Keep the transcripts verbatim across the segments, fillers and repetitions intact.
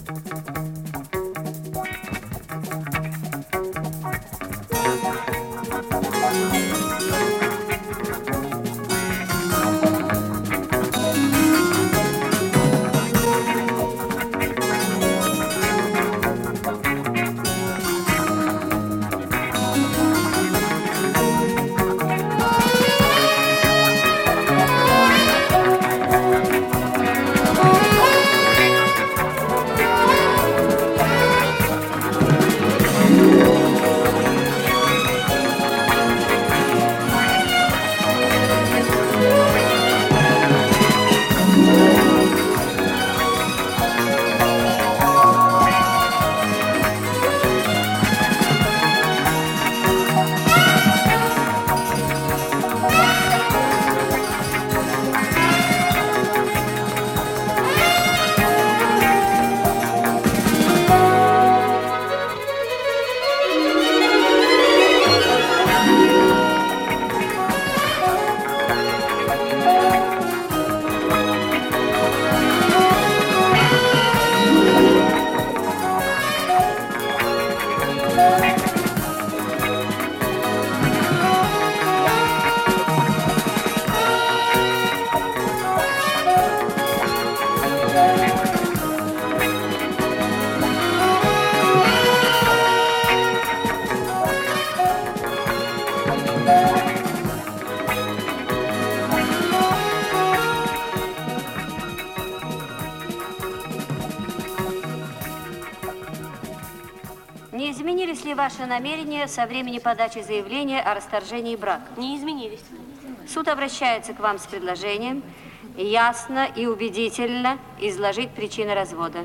Не изменились ли ваши намерения со времени подачи заявления о расторжении брака? Не изменились. Суд обращается к вам с предложением ясно и убедительно изложить причины развода.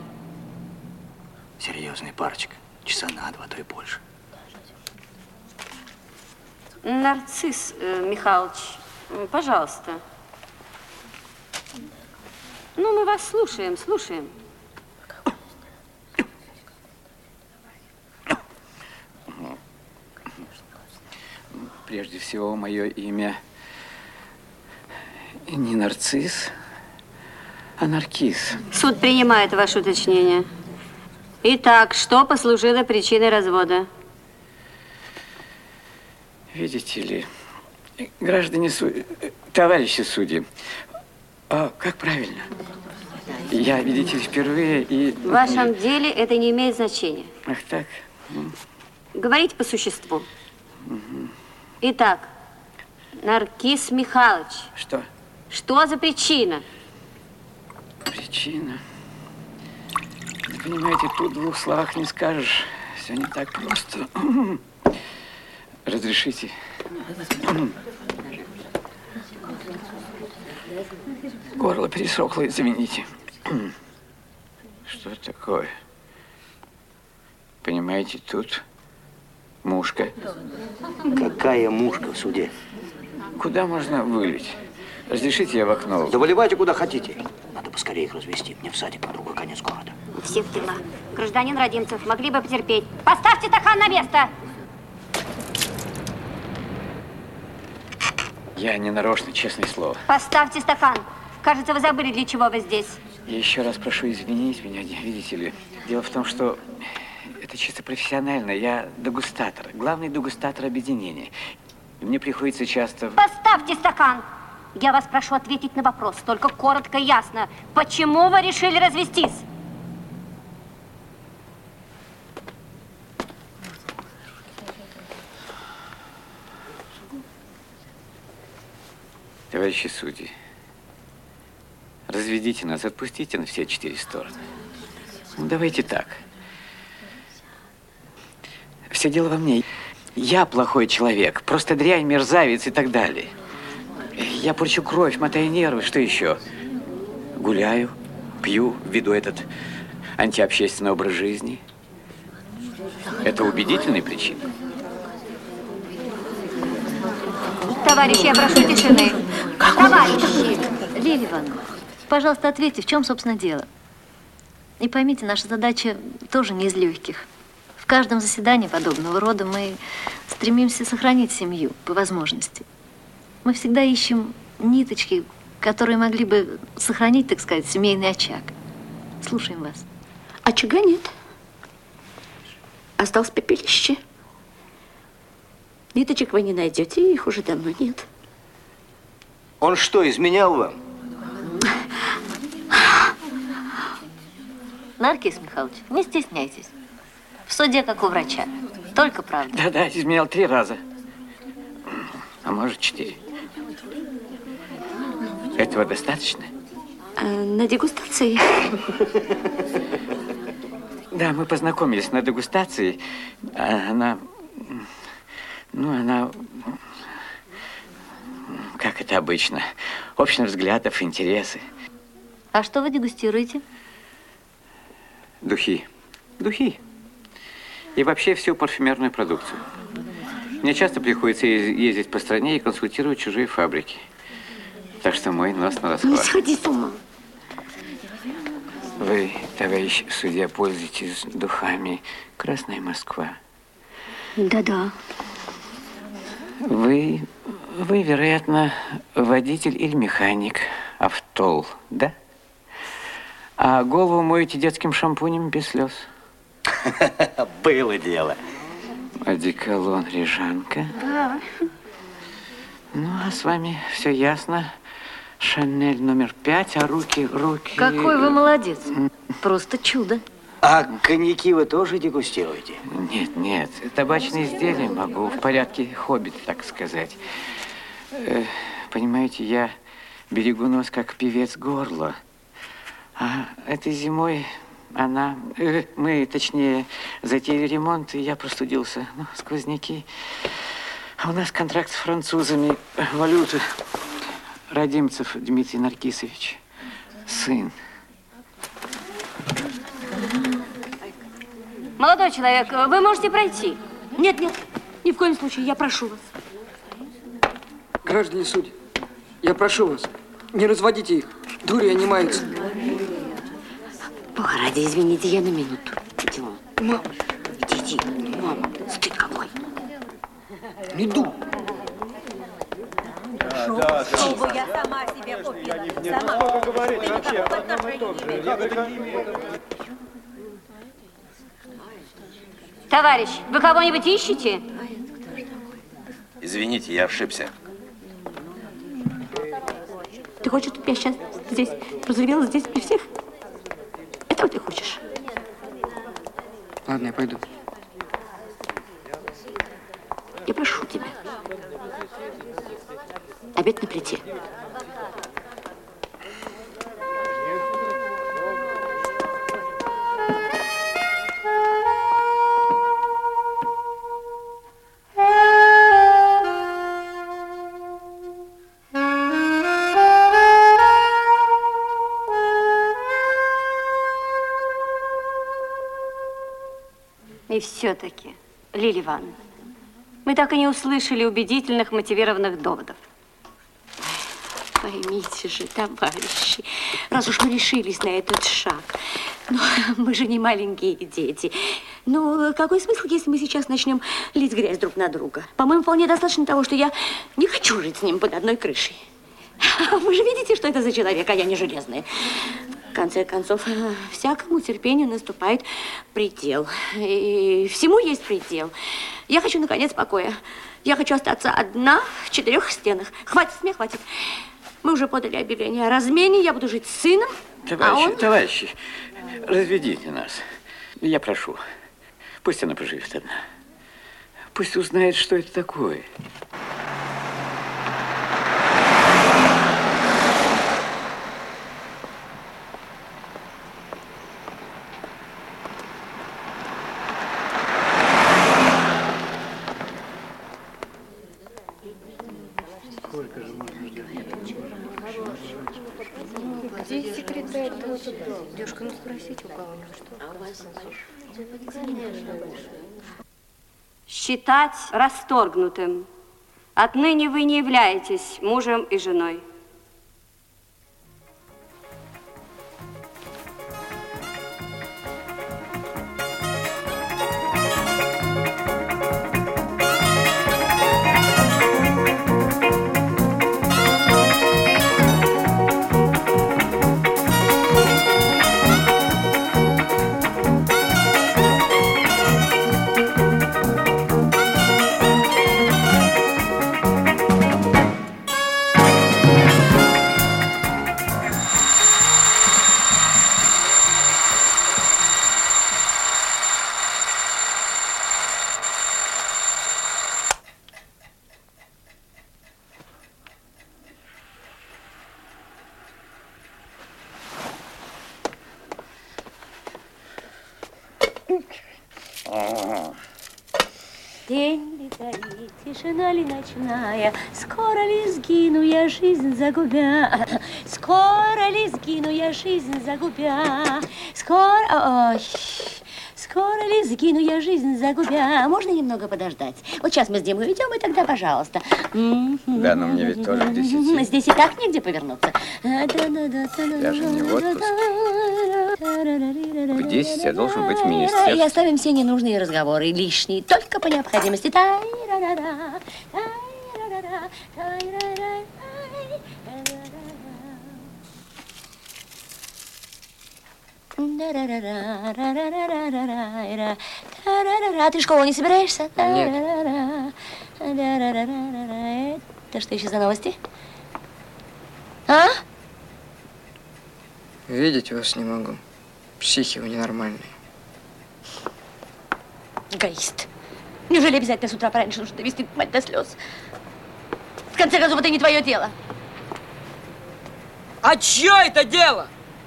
Серьезная парочка. Часа на два, то и больше. Нарцисс э, Михайлович, пожалуйста. Ну, мы вас слушаем, слушаем. Прежде всего, мое имя не нарцисс, а наркиз. Суд принимает ваше уточнение. Итак, что послужило причиной развода? Видите ли, граждане судьи, товарищи судьи, а как правильно? Я, видите ли, впервые и... В вашем деле это не имеет значения. Ах так? Говорите по существу. Угу. Итак, Наркиз Михайлович. Что? Что за причина? Причина? Вы понимаете, тут в двух словах не скажешь. Все не так просто. Разрешите? Горло пересохло, извините. Что такое? Понимаете, тут мушка. Какая мушка в суде? Куда можно вылить? Разрешите, я в окно? Да выливайте куда хотите. Надо поскорее их развести. Мне в садик на другой конец города. Все в дела. Гражданин Родимцев, могли бы потерпеть. Поставьте стакан на место! Я не нарочно, честное слово. Поставьте стакан. Кажется, вы забыли, для чего вы здесь. Я еще раз прошу извинить меня, видите ли. Дело в том, что это чисто профессионально. Я дегустатор, главный дегустатор объединения. И мне приходится часто... Поставьте стакан. Я вас прошу ответить на вопрос, только коротко и ясно. Почему вы решили развестись? Товарищи судьи, разведите нас, отпустите на все четыре стороны. Ну, давайте так. Все дело во мне. Я плохой человек, просто дрянь, мерзавец и так далее. Я порчу кровь, мотаю нервы, что еще? Гуляю, пью, веду этот антиобщественный образ жизни. Это убедительная причина. Товарищи, я прошу тишины. Товарищи! Лилия Ивановна, пожалуйста, ответьте, в чем, собственно, дело? И поймите, наша задача тоже не из легких. В каждом заседании подобного рода мы стремимся сохранить семью по возможности. Мы всегда ищем ниточки, которые могли бы сохранить, так сказать, семейный очаг. Слушаем вас. А Очага нет. Осталось пепелище. Ниточек вы не найдете, их уже давно нет. Он что, изменял вам? Наркис Михайлович, не стесняйтесь. В суде, как у врача. Только правда. Да-да, изменял три раза. А может, четыре. Этого достаточно? А, на дегустации. Да, мы познакомились на дегустации. А она... Ну, она... Как это обычно. Общих взглядов, интересы. А что вы дегустируете? Духи. Духи. И вообще всю парфюмерную продукцию. Мне часто приходится ездить по стране и консультировать чужие фабрики. Так что мой нос на расхват. Не сходи с ума. Вы, товарищ судья, пользуетесь духами «Красная Москва». Да-да. Вы, вы, вероятно, водитель или механик автол, да? А голову моете детским шампунем без слез. Было дело. Одеколон Рижанка. Да. Ну, а с вами все ясно. Шанель номер пять, а руки, руки... Какой вы молодец. Просто чудо. А коньяки вы тоже дегустируете? Нет, нет, табачные изделия могу в порядке хоббит, так сказать. Э, понимаете, я берегу нос как певец горла. А этой зимой она... Э, мы, точнее, затеяли ремонт, и я простудился. Ну, сквозняки. А у нас контракт с французами. Валюты. Радимцев Дмитрий Наркисович. Сын. Молодой человек, вы можете пройти. Нет, нет, ни в коем случае, я прошу вас. Граждане судьи, я прошу вас, не разводите их. Дури они маются. Бога ради, извините, я на минуту. Иди, мам. Мам, Иди, иди. Мама, стыд какой. иду. Шубу я сама себе купила. Сама. Ты никакого отношения не имеешь. Товарищ, вы кого-нибудь ищете? Извините, я ошибся. Ты хочешь, чтобы я сейчас здесь разревелась здесь при всех? Этого ты хочешь? Ладно, я пойду. Я прошу тебя. Обед на плите. И все-таки, Лилия Ивановна, мы так и не услышали убедительных мотивированных доводов. Поймите же, товарищи, раз уж мы решились на этот шаг, ну, мы же не маленькие дети. Ну, какой смысл, если мы сейчас начнем лить грязь друг на друга? По-моему, вполне достаточно того, что я не хочу жить с ним под одной крышей. Вы же видите, что это за человек, а я не железная. В конце концов, всякому терпению наступает предел. И всему есть предел. Я хочу, наконец, покоя. Я хочу остаться одна в четырех стенах. Хватит смех, хватит. Мы уже подали объявление о размене. Я буду жить с сыном, Товарищи, а он... товарищи, разведите нас. Я прошу. Пусть она поживет одна. Пусть узнает, что это такое. Здесь секретарь тоже. Девушка, ну спросите у кого-нибудь, что. А у вас Считать расторгнутым. Отныне вы не являетесь мужем и женой. Тень ли горит, тишина ли ночная, скоро ли сгину я жизнь загубя, скоро ли сгину я жизнь загубя, скоро, ой, скоро ли сгину я жизнь загубя. Можно немного подождать? Вот сейчас мы с Димой уйдем, и тогда, пожалуйста. Да, но мне ведь тоже к десяти. Здесь и так негде повернуться. Я же не в отпуск. В десять я должен быть в И министерстве. оставим все ненужные разговоры, лишние, только по необходимости. Тай-ра-ра-ра, тай-ра-ра-ра, тай-ра-ра-ра, тай-ра-ра-ра. Та-ра-ра-ра. Ты в школу не собираешься? Нет. Это что еще за новости? А? Видеть вас не могу. Психи вы ненормальные. Эгоист. Неужели обязательно с утра пораньше нужно довести мать до слез? В конце концов, это не твое дело. А чье это дело?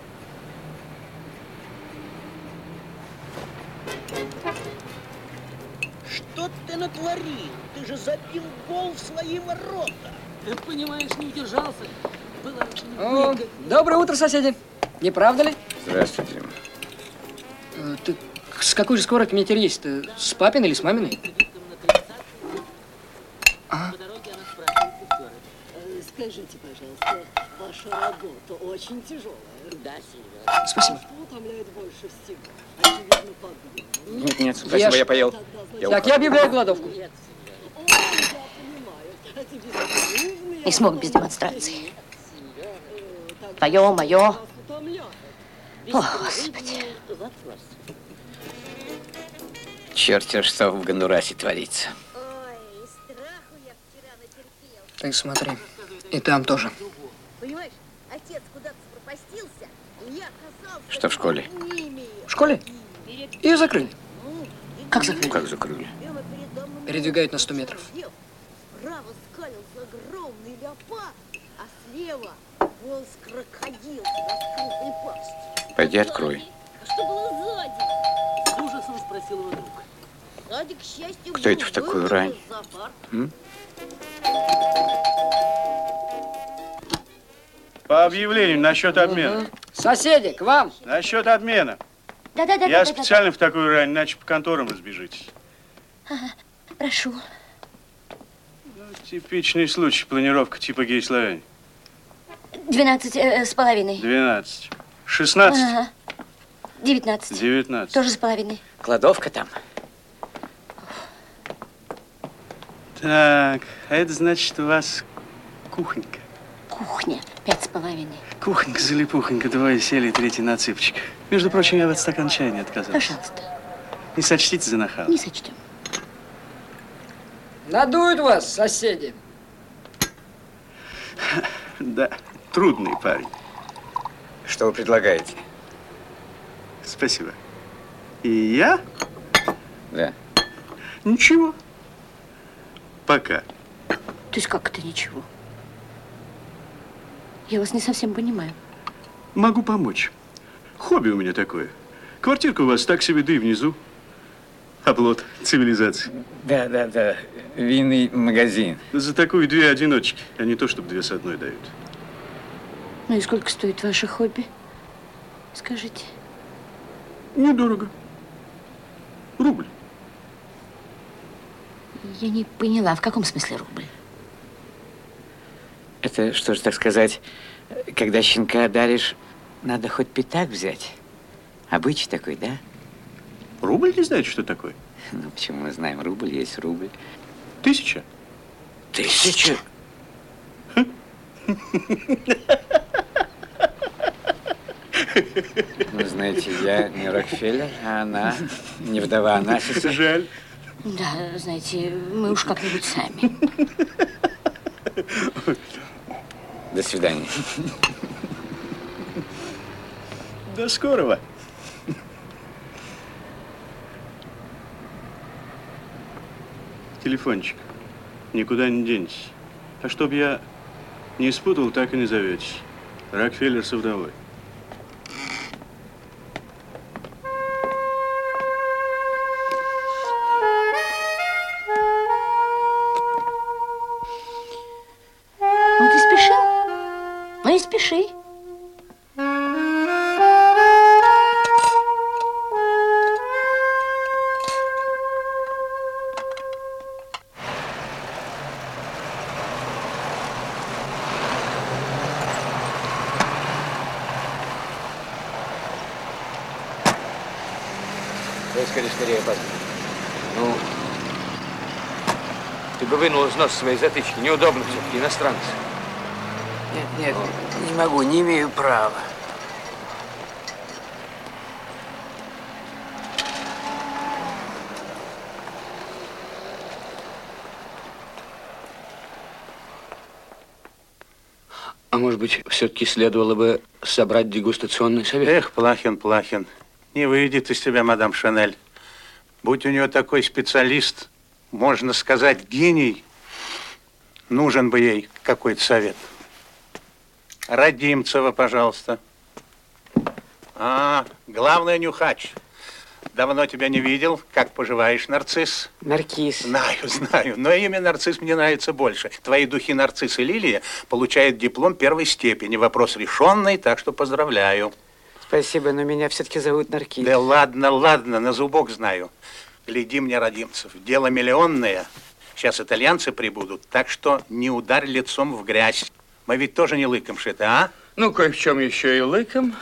Что ты натворил? Ты же забил гол в свои ворота. Ты понимаешь, не удержался. Было очень О, выгодно. доброе утро, соседи. Не правда ли? Здравствуйте. Э, Ты с какой же скорой комитет есть? С папиной или с маминой? А? По дороге она спрашивает сестера. Скажите, пожалуйста, ваша работа очень тяжелая. Да, Сильвия. Спасибо. Что утомляет больше всего? Очевидно, погода. Нет, нет, спасибо, Ешь. я поел. Я Так, я объявляю голодовку. Нет, Сильвия. О, я понимаю. А тебе нужны Не смог без демонстрации. Сильвия. Так Твое, мое. вас утомляет. О, Господи. Вопрос. Черт, что в Гондурасе творится. Ой, страху я вчера натерпел. Ты смотри. И там тоже. Понимаешь, отец куда-то запропастился, и я оказался... Что в школе? В школе? Ее закрыли. Как закрыли? Как закрыли? Прямо передо мной Передвигают на сто метров. лев. Справа скалился огромный леопард, а слева полз крокодил с раскрытой пастью. Пойди открой. А что было сзади? С ужасом спросил его друг. Сзади, к счастью, Кто был это в такую выход рань? из зоопарка. М? По объявлению насчет обмена. Соседи, к вам. Насчет обмена. Да-да-да. Я да, да, специально в такую рань, иначе по конторам разбежитесь. да. Ага, прошу. Ну, типичный случай, планировка типа гей-славяне. Двенадцать э, с половиной. двенадцать. шестнадцать. Ага. Девятнадцать. девятнадцать. Тоже с половиной. Кладовка там. Так, а это значит у вас кухонька. Кухня. Пять с половиной. Кухонька, залипухонька, двое сели, третий на цыпочках. Между прочим, я в этот стакан чая не отказался. Пожалуйста. Не сочтите за нахал. Не сочтем. Надуют вас, соседи. Да, трудный парень. Что вы предлагаете? Спасибо. И я? Да. Ничего. Пока. То есть как это ничего? Я вас не совсем понимаю. Могу помочь. Хобби у меня такое. Квартирка у вас так себе, да и внизу. Оплот цивилизации. Да, да, да. Винный магазин. За такую две одиночки, а не то, чтобы две с одной дают. Ну и сколько стоит ваше хобби? Скажите. Недорого. Рубль. Я не поняла, в каком смысле рубль? Это, что же так сказать, когда щенка даришь, надо хоть пятак взять. Обычай такой, да? Рубль не знаете, что такое? Ну, почему мы знаем, рубль есть рубль. Тысяча. Тысяча? Ну, знаете, я не Рокфеллер, а она не вдова Анасиса. Жаль. Да, знаете, мы уж как-нибудь сами. До свидания. До скорого. Телефончик. Никуда не денетесь. А чтоб я не спутал, так и не зоветесь. Рокфеллер со вдовой. Давай скорее, скорее, опаздывай. Ну, ты бы вынул из носа свои затычки. Неудобно все-таки, иностранцы. Нет, нет, не могу, не имею права. А может быть, все-таки следовало бы собрать дегустационный совет? Эх, Плахин, Плахин, не выйдет из тебя мадам Шанель. Будь у нее такой специалист, можно сказать, гений, нужен бы ей какой-то совет. Радимцева, пожалуйста. А, главное, нюхач. Давно тебя не видел. Как поживаешь, нарцисс? Наркиз. Знаю, знаю. Но имя нарцисс мне нравится больше. Твои духи нарцисс и лилия получают диплом первой степени. Вопрос решенный, так что поздравляю. Спасибо, но меня все-таки зовут Наркиз. Да ладно, ладно, на зубок знаю. Гляди мне, Радимцев, дело миллионное. Сейчас итальянцы прибудут, так что не ударь лицом в грязь. Мы ведь тоже не лыком шиты, а? Ну, кое в чем еще и лыком.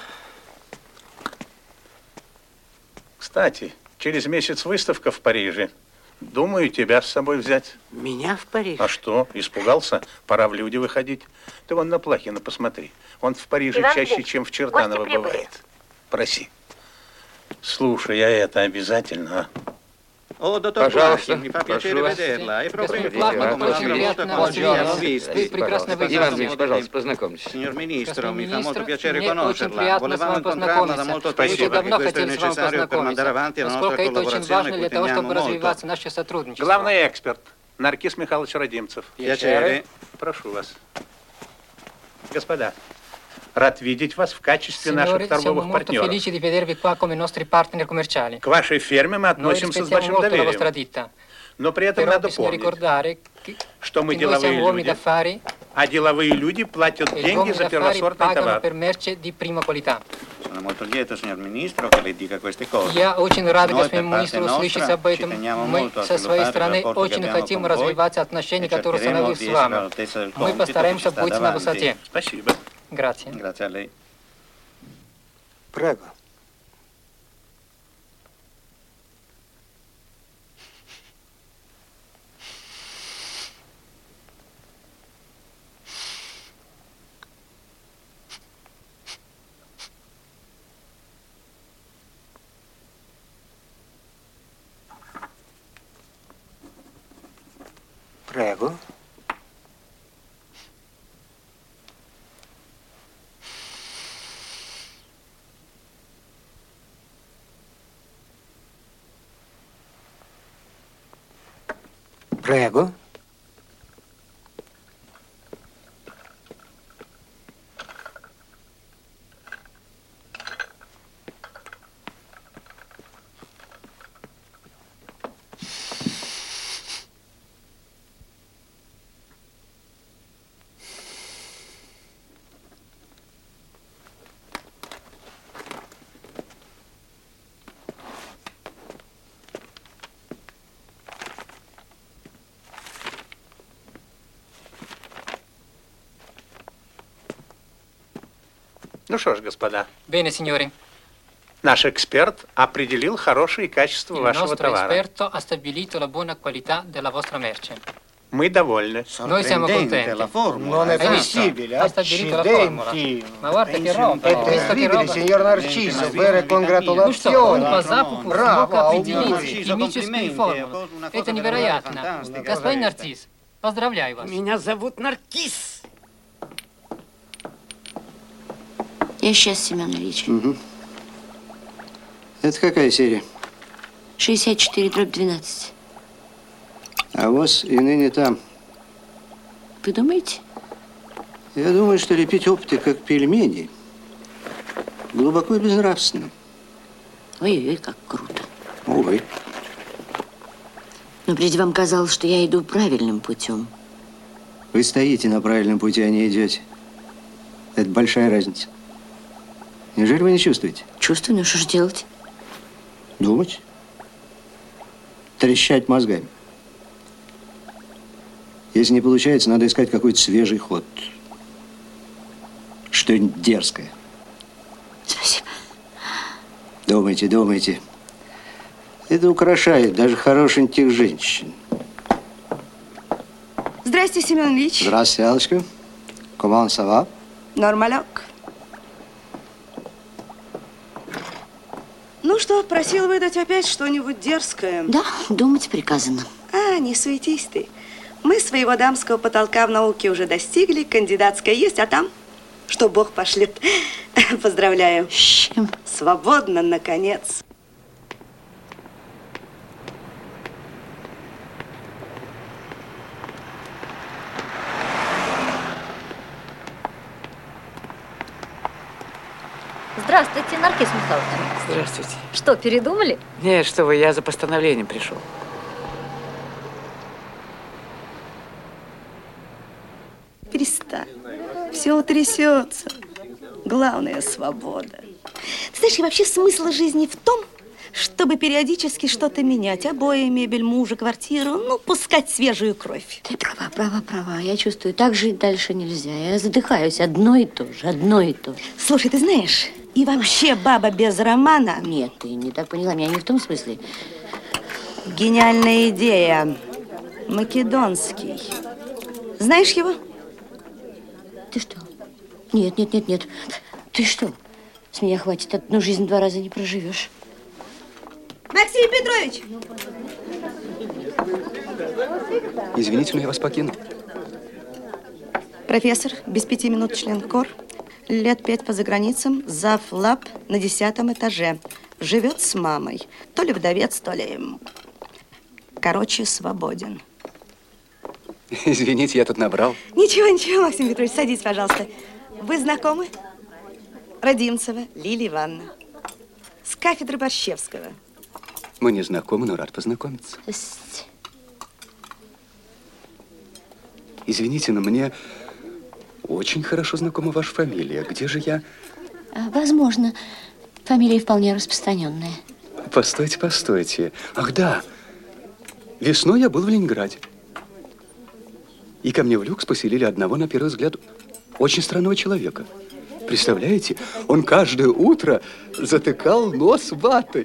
Кстати, через месяц выставка в Париже. Думаю, тебя с собой взять. Меня в Париж? А что, испугался? Пора в люди выходить. Ты вон на Плахина посмотри. Он в Париже Иван чаще, Ильич, чем в Чертаново гости прибыли. бывает. Проси. Слушай, я это обязательно, а? О, доттор Пожалуйста, Плахин, mi fa прошу piacere вас. vederla. È proprio Господин come Плахман, l'altra очень volta приятно quando вас ci siamo видеть. visti. Вы прекрасно выглядите. Иван Ильич, пожалуйста, познакомьтесь. Signor Ministro, mi fa Министр, molto piacere мне очень conoscerla. приятно с Volevamo вами incontrarla da molto познакомиться. tempo Очень давно perché questo è хотели с вами necessario per mandare avanti la nostra познакомиться, поскольку это очень collaborazione, важно cui для того, teniamo чтобы molto. развиваться наше сотрудничество. Главный эксперт. Наркис Михайлович Радимцев. Piacere. Прошу вас. Господа, рад видеть вас в качестве наших Signori, siamo торговых molto партнеров. felici di vedervi qua come nostri partner commerciali. К вашей ферме мы Noi относимся с rispettiamo большим molto la vostra доверием. ditta, Но при этом però надо bisogna помнить, ricordare che, что мы che noi деловые siamo uomini люди, d'affari а деловые люди платят e gli деньги uomini за d'affari первосортный pagano товар. per merce di prima qualità. Sono molto lieto, signor Ministro, che lei dica queste cose. Я очень рад, Noi, господин per parte министр, услышать nostra, об этом. ci teniamo Мы molto a со своей sviluppare il стороны rapporto che очень abbiamo хотим con voi развивать отношения, e которые cercheremo установили di с essere вами. all'altezza del Мы compito che ci постараемся sta быть на davanti. высоте. Спасибо. Grazie. Grazie a lei. Prego. Prego. Prego. Ну что ж, господа, Bene, signori. наш эксперт определил хорошее качество Il вашего nostro товара. esperto ha stabilito la buona qualità della vostra merce. Мы довольны. Noi siamo contenti. la formula. Non è Hai visto? possibile, Ha stabilito la formula. accidenti. Ma guarda che roba. È Hai visto che terribile, roba? signor Narciso, vere Ну что, он congratulazioni. по запаху Браво, смог определить аugуры. химическую формулу. Это невероятно. Господин Нарцисс, поздравляю вас. Меня зовут Наркиз. Я сейчас, Семен Ильич. Угу. Это какая серия? шестьдесят четыре дробь двенадцать. А воз и ныне там. Вы думаете? Я думаю, что лепить опыты, как пельмени, глубоко и безнравственно. Ой-ой-ой, как круто. Увы. Но прежде вам казалось, что я иду правильным путем. Вы стоите на правильном пути, а не идете. Это большая разница. Неужели вы не чувствуете? Чувствую, но что же делать? Думать. Трещать мозгами. Если не получается, надо искать какой-то свежий ход. Что-нибудь дерзкое. Спасибо. Думайте, думайте. Это украшает даже хорошеньких женщин. Здрасте, Семен Ильич. Здравствуйте, Аллочка. Comment ça va? Нормалек. Ну что, просил выдать опять что-нибудь дерзкое? Да, думать приказано. А, не суетись ты. Мы своего дамского потолка в науке уже достигли, кандидатская есть, а там, что Бог пошлет. Поздравляю. С чем? Свободно, наконец. Здравствуйте, Наркис Михайлович. Здравствуйте. Что, передумали? Нет, что вы, я за постановлением пришел. Перестань. Все утрясется. Главное – свобода. Ты знаешь, и вообще смысл жизни в том, чтобы периодически что-то менять. Обои, мебель, мужа, квартиру. Ну, пускать свежую кровь. Ты права, права, права. Я чувствую, так жить дальше нельзя. Я задыхаюсь. Одно и то же, одно и то же. Слушай, ты знаешь, и вообще баба без романа... Нет, ты не так поняла меня, не в том смысле. Гениальная идея. Македонский. Знаешь его? Ты что? Нет, нет, нет, нет. Ты что? С меня хватит. Одну жизнь два раза не проживешь. Максим Петрович! Извините, но я вас покину. Профессор, без пяти минут член КОР, лет пять по заграницам, зав. Лаб на десятом этаже. Живет с мамой. То ли вдовец, то ли... Короче, свободен. Извините, я тут набрал. Ничего, ничего, Максим Петрович, садитесь, пожалуйста. Вы знакомы? Родимцева Лилия Ивановна. С кафедры Борщевского. Мы не знакомы, но рад познакомиться. Извините, но мне очень хорошо знакома ваша фамилия. Где же я? Возможно. Фамилия вполне распространенная. Постойте, постойте. Ах, да. Весной я был в Ленинграде. И ко мне в люкс поселили одного, на первый взгляд, очень странного человека. Представляете, он каждое утро затыкал нос ватой.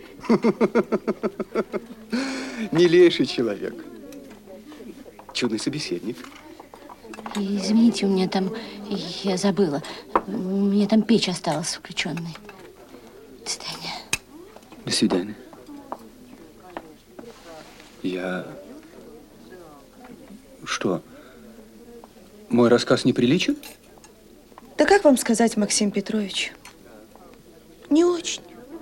Милейший человек. Чудный собеседник. Извините, у меня там, я забыла, у меня там печь осталась включенной. До свидания. До свидания. Я... Что? Мой рассказ неприличен? Да как вам сказать, Максим Петрович? Не очень.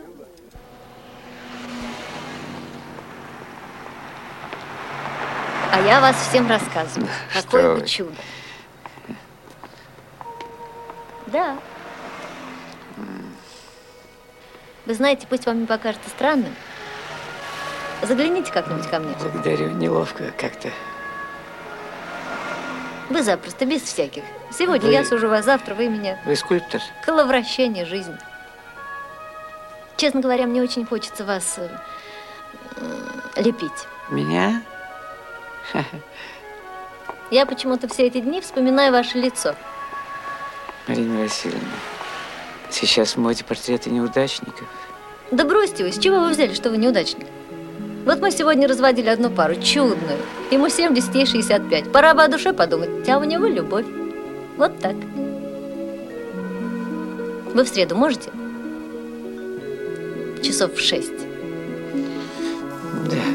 А я вас всем рассказываю. Какое бы чудо. Да. Вы знаете, пусть вам не покажется странным. Загляните как-нибудь ко мне. Благодарю, неловко как-то. Вы запросто, без всяких. Сегодня Вы... я сужу вас, завтра вы меня. Вы скульптор? Коловращение жизни. Честно говоря, мне очень хочется вас э, э, лепить. Меня? Я почему-то все эти дни вспоминаю ваше лицо. Марина Васильевна, сейчас в моде портреты неудачников. Да бросьте вы, с чего вы взяли, что вы неудачник? Вот мы сегодня разводили одну пару, чудную. Ему семьдесят, ей шестьдесят пять. Пора бы о душе подумать, а у него любовь. Вот так. Вы в среду можете? Часов в шесть. Да.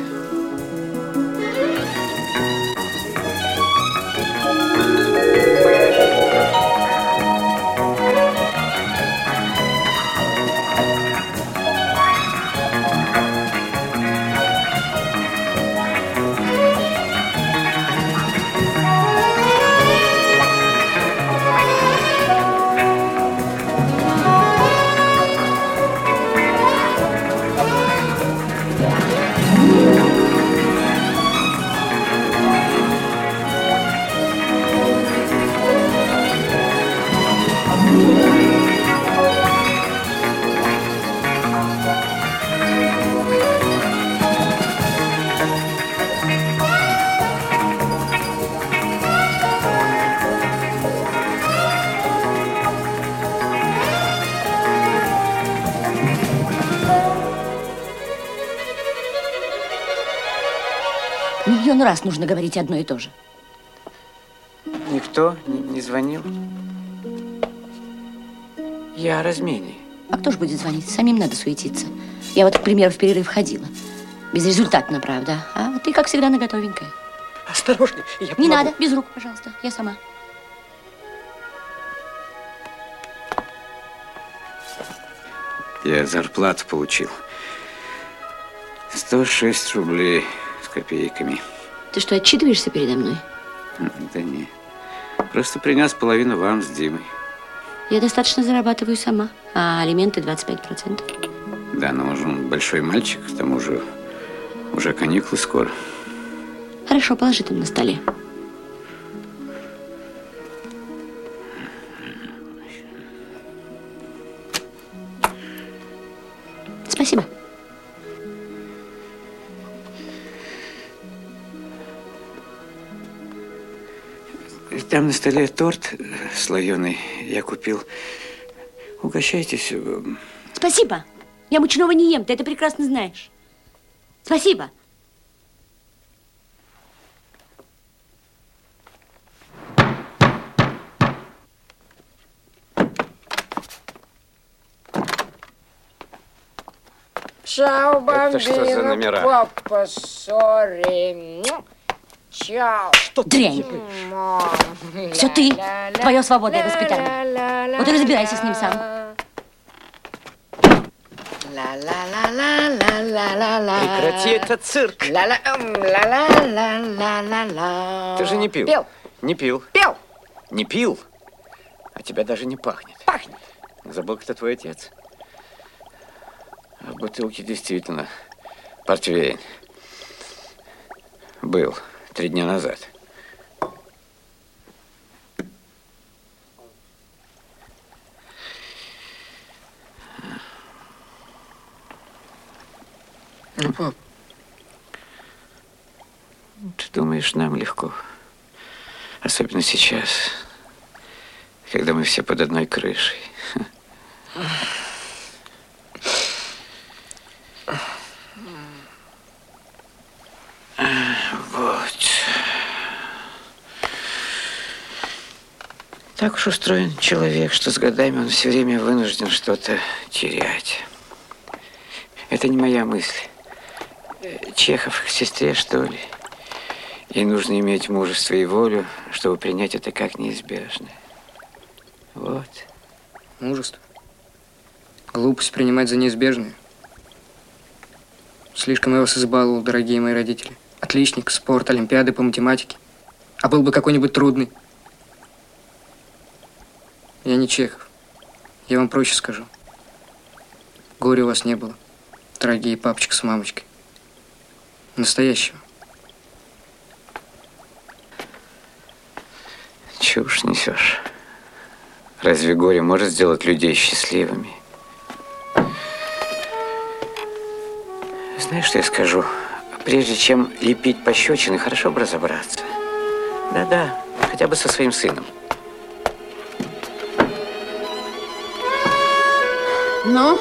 Yeah. миллион раз нужно говорить одно и то же. Никто не, не звонил? Я о размене. А кто ж будет звонить? Самим надо суетиться. Я вот, к примеру, в перерыв ходила. Безрезультатно, правда. А ты, как всегда, наготовенькая. Осторожней, я Не помогу. надо, без рук, пожалуйста. Я сама. Я зарплату получил. сто шесть рублей с копейками. Ты что, отчитываешься передо мной? Да не. Просто принес половину вам с Димой. Я достаточно зарабатываю сама, а алименты двадцать пять процентов. Да, но он большой мальчик, к тому же уже каникулы скоро. Хорошо, положи там на столе. Спасибо. Там на столе торт слоеный я купил. Угощайтесь. Спасибо. Я мучного не ем, ты это прекрасно знаешь. Спасибо. Чао, Это что за номера? папа, сори. Чао. Что дрянь? Все ты. Твое свободное воспитание. Вот и разбирайся с ним сам. Прекрати этот цирк. Ты же не пил. Пил. Не пил. Пил. Не пил. А тебя даже не пахнет. Пахнет. Забыл, кто твой отец. А в бутылке действительно портвейн. Был три дня назад. Ну, пап. Ты думаешь, нам легко? Особенно сейчас, когда мы все под одной крышей. Вот. Так уж устроен человек, что с годами он все время вынужден что-то терять. Это не моя мысль. Чехов к сестре, что ли? Ей нужно иметь мужество и волю, чтобы принять это как неизбежное. Вот. Мужество. Глупость принимать за неизбежное. Слишком я вас избаловал, дорогие мои родители. Отличник, спорт, олимпиады по математике. А был бы какой-нибудь трудный. Я не Чехов. Я вам проще скажу. Горя у вас не было, дорогие папочка с мамочкой. Настоящего. Чушь несешь. Разве горе может сделать людей счастливыми? Знаешь, что я скажу? Прежде чем лепить пощечины, хорошо бы разобраться. Да-да, хотя бы со своим сыном. Ну?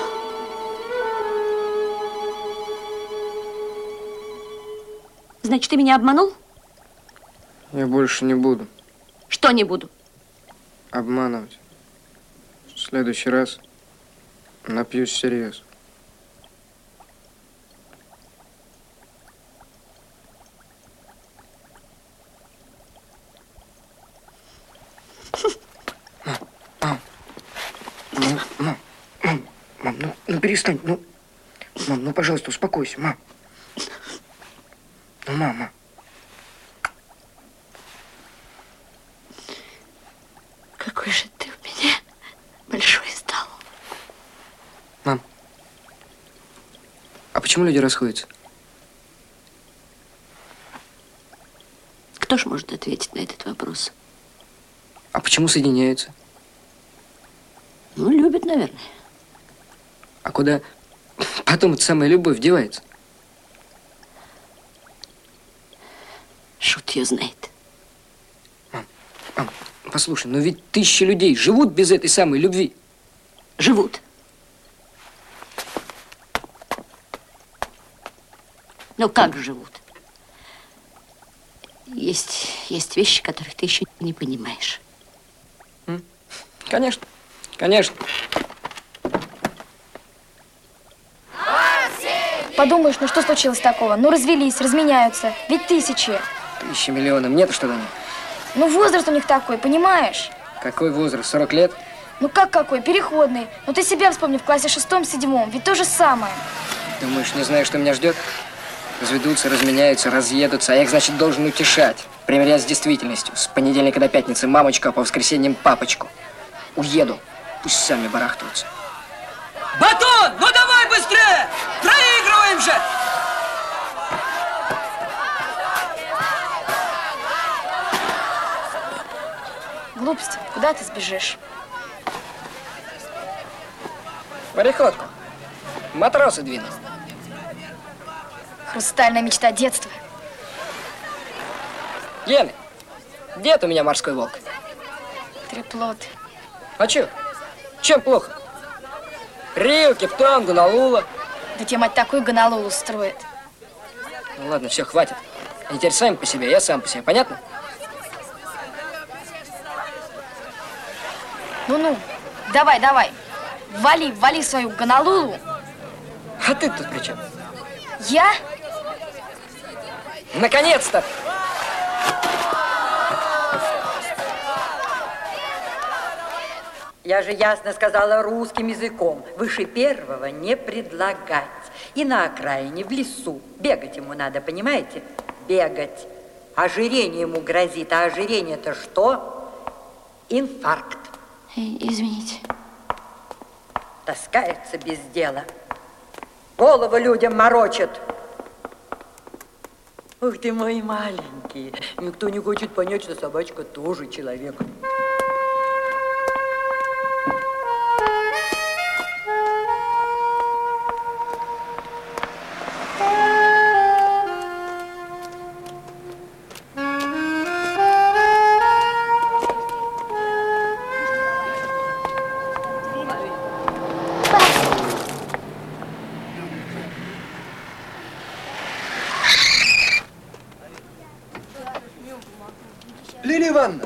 Значит, ты меня обманул? Я больше не буду Что не буду? обманывать. В следующий раз напьюсь всерьез. Мам, мам, мам, мам, мам, ну, ну перестань, ну, мам, ну, пожалуйста, успокойся, мам. Ну, мама. Какой же ты у меня большой стал. Мам, а почему люди расходятся? Кто ж может ответить на этот вопрос? А почему соединяются? Ну, любят, наверное. А куда потом эта самая любовь девается? Шут ее знает. Мам, послушай, но ведь тысячи людей живут без этой самой любви. Живут. Ну, как живут? Есть, есть вещи, которых ты еще не понимаешь. Конечно, конечно. Подумаешь, ну что случилось такого? Ну развелись, разменяются. Ведь тысячи. Тысячи, миллионы. Мне-то что до них? Ну возраст у них такой, понимаешь? Какой возраст? сорок лет? Ну как какой? Переходный. Ну ты себя вспомни в классе шестом-седьмом. Ведь то же самое. Думаешь, не знаю, что меня ждет? Разведутся, разменяются, разъедутся, а я их, значит, должен утешать, примирять с действительностью. С понедельника до пятницы мамочка, а по воскресеньям папочку. Уеду. Пусть сами барахтаются. Батон, ну давай быстрее! Проигрываем же! Глупости. Куда ты сбежишь? Париходку. Матросы двинут. Хрустальная мечта детства. Гены, дед у меня морской волк. Треплот. А чё? Чем плохо? Рио, Кептон, Гонолулу. Да тебе мать такую Гонолулу устроит. Ну ладно, все, хватит. Они теперь сами по себе, я сам по себе. Понятно? Ну-ну, давай, давай. Вали, вали свою Гонолулу. А ты тут при чем? Я? Наконец-то! Я же ясно сказала русским языком. Выше первого не предлагать. И на окраине, в лесу. Бегать ему надо, понимаете? Бегать. Ожирение ему грозит. А ожирение-то что? Инфаркт. Извините. Таскается без дела. Голову людям морочит. Ух ты мой маленький. Никто не хочет понять, что собачка тоже человек. Лилия Ивановна!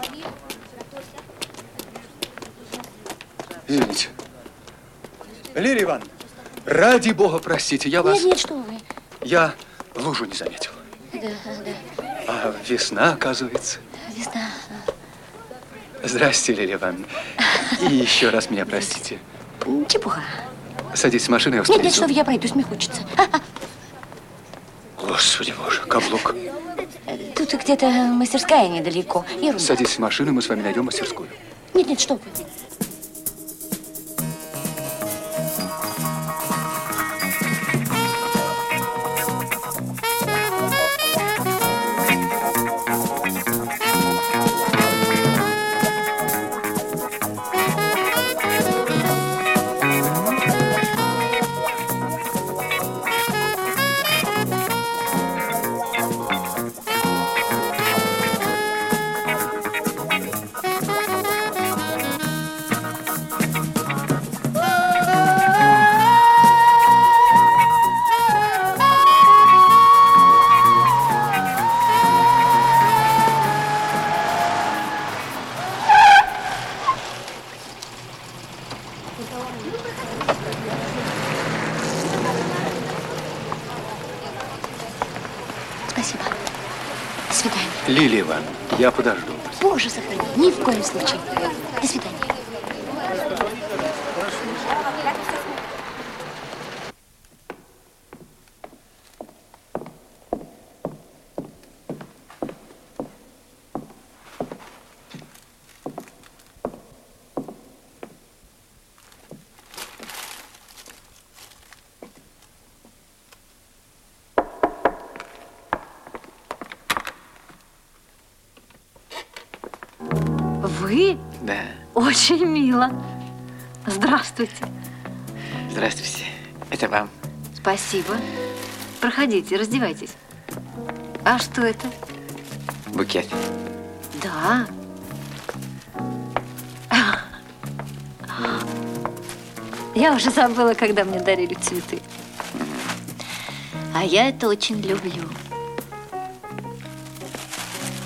Извините. Лилия Ивановна, ради бога, простите, я вас... Нет, нет, что вы. Я лужу не заметил. Да, да. А весна, оказывается. Весна. Здрасте, Лилия Ивановна. И еще раз меня простите. Чепуха. Садитесь в машину, я вас Нет, нет, привезу. что вы, я пройду, смехучиться. Господи боже, каблук. Тут где-то мастерская недалеко. Ерунда. Садитесь в машину, мы с вами найдем мастерскую. Нет, нет, что вы. Спасибо. До свидания. Лилия Ивановна, я подожду. Боже, сохрани. Ни в коем случае. До свидания. Вы? Да. Очень мило. Здравствуйте. Здравствуйте. Это вам. Спасибо. Проходите, раздевайтесь. А что это? Букет. Да. Я уже забыла, когда мне дарили цветы. А я это очень люблю.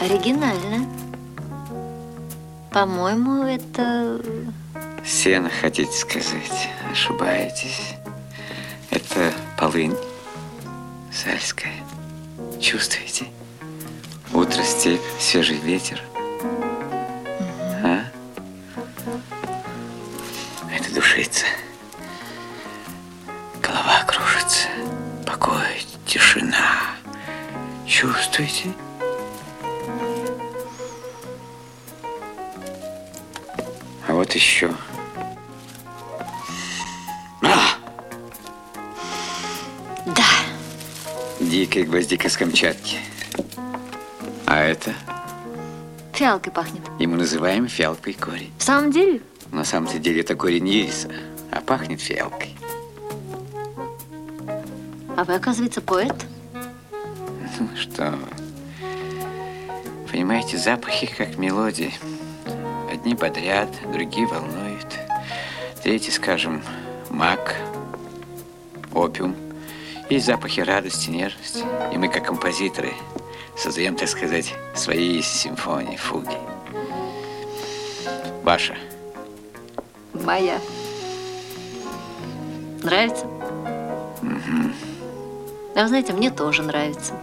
Оригинально. По-моему, это... Сено, хотите сказать? Ошибаетесь. Это полынь сальская. Чувствуете? Утро, степь, свежий ветер. А? Это душится. Голова кружится. Покой, тишина. Чувствуете? А вот еще. А! Да. Дикая гвоздика с Камчатки. А это? Фиалкой пахнет. И мы называем фиалкой корень. В самом деле? На самом-то деле это корень ириса, а пахнет фиалкой. А вы, оказывается, поэт? Ну что вы. Понимаете, запахи как мелодии. Одни бодрят, другие волнуют. Третьи, скажем, мак, опиум. Есть запахи радости, нежности. И мы, как композиторы, создаем, так сказать, свои симфонии, фуги. Ваша. Моя. Нравится? Угу. А вы знаете, мне тоже нравится.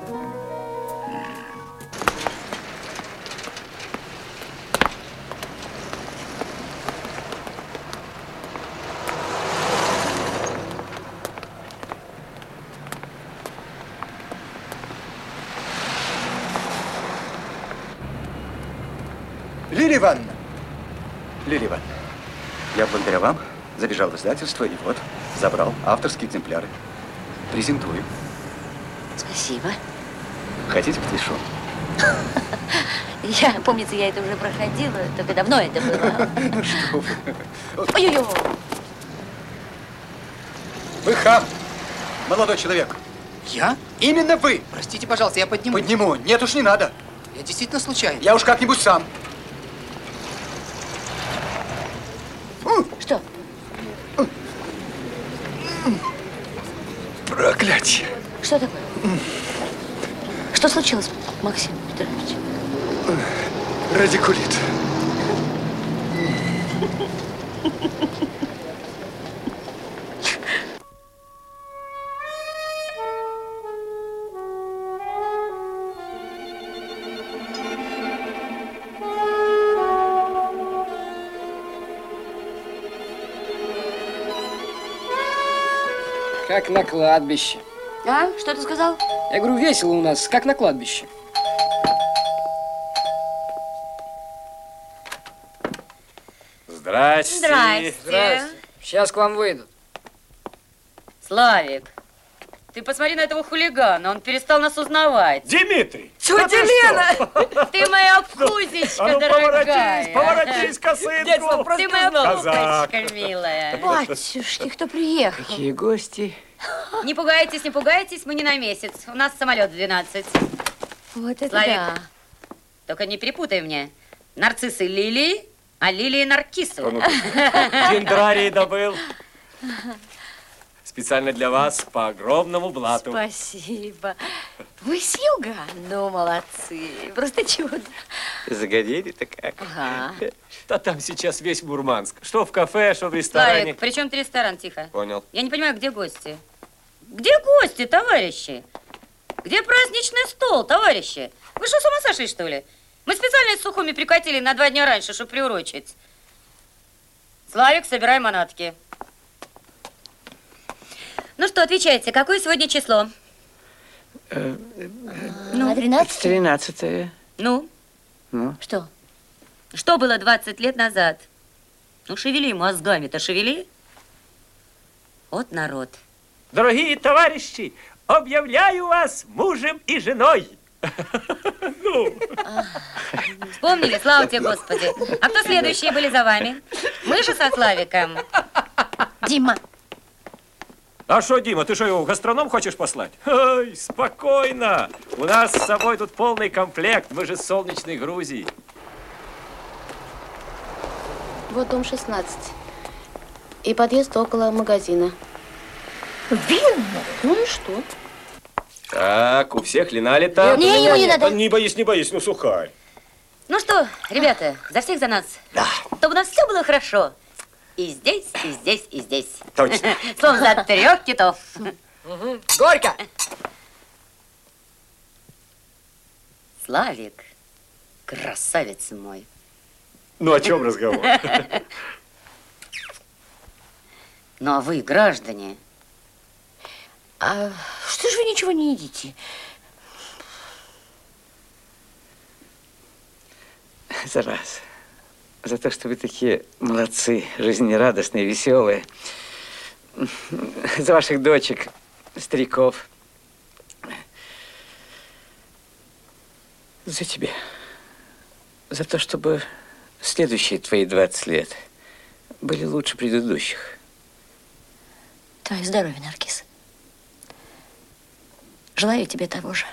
Лилия Ивановна! Лилия Ивановна, я благодаря вам забежал в издательство и вот, забрал авторские экземпляры. Презентую. Спасибо. Хотите, подпишу? Я, помнится, я это уже проходила, только давно это было. Ну что вы. Ой-ой-ой. Вы хам, молодой человек. Я? Именно вы. Простите, пожалуйста, я подниму. Подниму. Нет уж, не надо. Я действительно случайно. Я уж как-нибудь сам. Что? Проклятие. Что такое? Что случилось, Максим Петрович? Радикулит. Как на кладбище. А? Что ты сказал? Я говорю, весело у нас, как на кладбище. Здрасте. Здрасте. Здрасте. Сейчас к вам выйдут. Славик, ты посмотри на этого хулигана, он перестал нас узнавать. Дмитрий! Тетя ты Лена! Ты моя кузечка, А ну, дорогая. поворотись, поворотись, косынку. Дядька, ты моя Казак. куколочка, милая. Батюшки, кто приехал? Какие гости? Не пугайтесь, не пугайтесь, мы не на месяц. У нас самолет в двенадцать. Вот это Славик, да. только не перепутай мне. Нарциссы лилии, а лилии наркису. Дендрарий добыл. Специально для вас по огромному блату. Спасибо. Вы с юга? Ну, молодцы. Просто чудо. Загорели-то как? Ага. Да там сейчас весь Мурманск. Что в кафе, что в ресторане. Славик, при чем ты ресторан? Тихо. Понял. Я не понимаю, где гости? Где гости, товарищи? Где праздничный стол, товарищи? Вы что, с ума сошли, что ли? Мы специально с Сухуми прикатили на два дня раньше, чтобы приурочить. Славик, собирай манатки. Ну что, отвечайте, какое сегодня число? Ну, тринадцатое. Тринадцатое. Ну? Ну? Что? Что было двадцать лет назад? Ну, шевели мозгами-то, шевели. Вот народ. Дорогие товарищи, объявляю вас мужем и женой. Ну. Вспомнили? Слава тебе, Господи. А кто следующие были за вами? Мы же со Славиком. Дима. А что, Дима, ты что, его в гастроном хочешь послать? Ой, спокойно. У нас с собой тут полный комплект. Мы же с солнечной Грузии. Вот дом шестнадцать. И подъезд около магазина. Видно? Ну и что? Так, у всех ли налито? Не, ему не надо. Не боись, не боись, ну сухарь. Ну что, ребята, за всех за нас. Да. Чтобы у нас все было хорошо. И здесь, и здесь, и здесь. Точно. Словом, за трех китов. Угу. Горько! Славик, красавец мой. Ну, о чем разговор? Ну, а вы, граждане, а что же вы ничего не едите? За раз. За то, что вы такие молодцы, жизнерадостные, веселые. За ваших дочек, стариков. За тебя. За то, чтобы следующие твои двадцать лет были лучше предыдущих. Твое здоровье, Наркиз. Желаю тебе того же.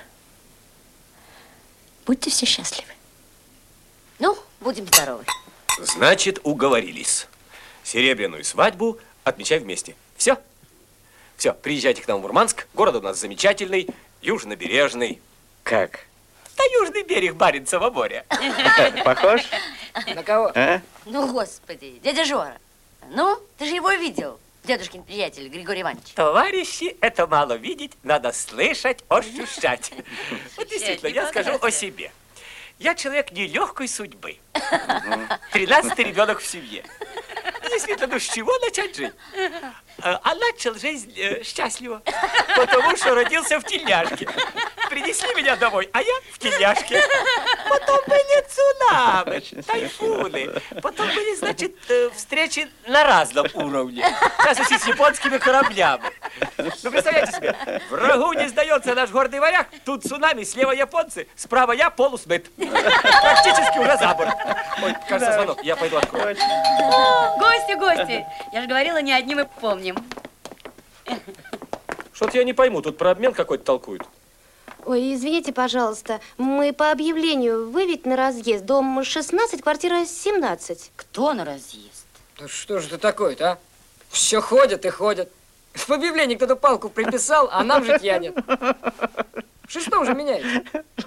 Будьте все счастливы. Ну, будем здоровы. Значит, уговорились. Серебряную свадьбу отмечай вместе. Все? Все, приезжайте к нам в Мурманск. Город у нас замечательный, южнобережный. Как? На южный берег Баренцева моря. Похож? На кого? А? Ну, господи, дядя Жора. Ну, ты же его видел, дедушкин приятель Григорий Иванович. Товарищи, это мало видеть, надо слышать, ощущать. Вот действительно, я скажу о себе. Я человек нелегкой судьбы. Тринадцатый ребенок в семье. Действительно, ну с чего начать жить? А начал жизнь э, счастливо, потому что родился в тельняшке. Принесли меня домой, а я в тельняшке. Потом были цунами, тайфуны. Потом были, значит, э, встречи на разном уровне. Сейчас с японскими кораблями. Ну, представляете себе, врагу не сдается наш гордый варяг. Тут цунами, слева японцы, справа я полусмыт. Практически уже за борт. Ой, кажется, звонок, я пойду открою. Гости, гости. Я же говорила, не одни мы помним. Что-то я не пойму, тут про обмен какой-то толкуют. Ой, извините, пожалуйста, мы по объявлению, вы ведь на разъезд, дом шестнадцать, квартира семнадцать. Кто на разъезд? Да что же это такое-то, а? Все ходят и ходят. В объявлении кто-то палку приписал, а нам житья нет. В шестом же меняется.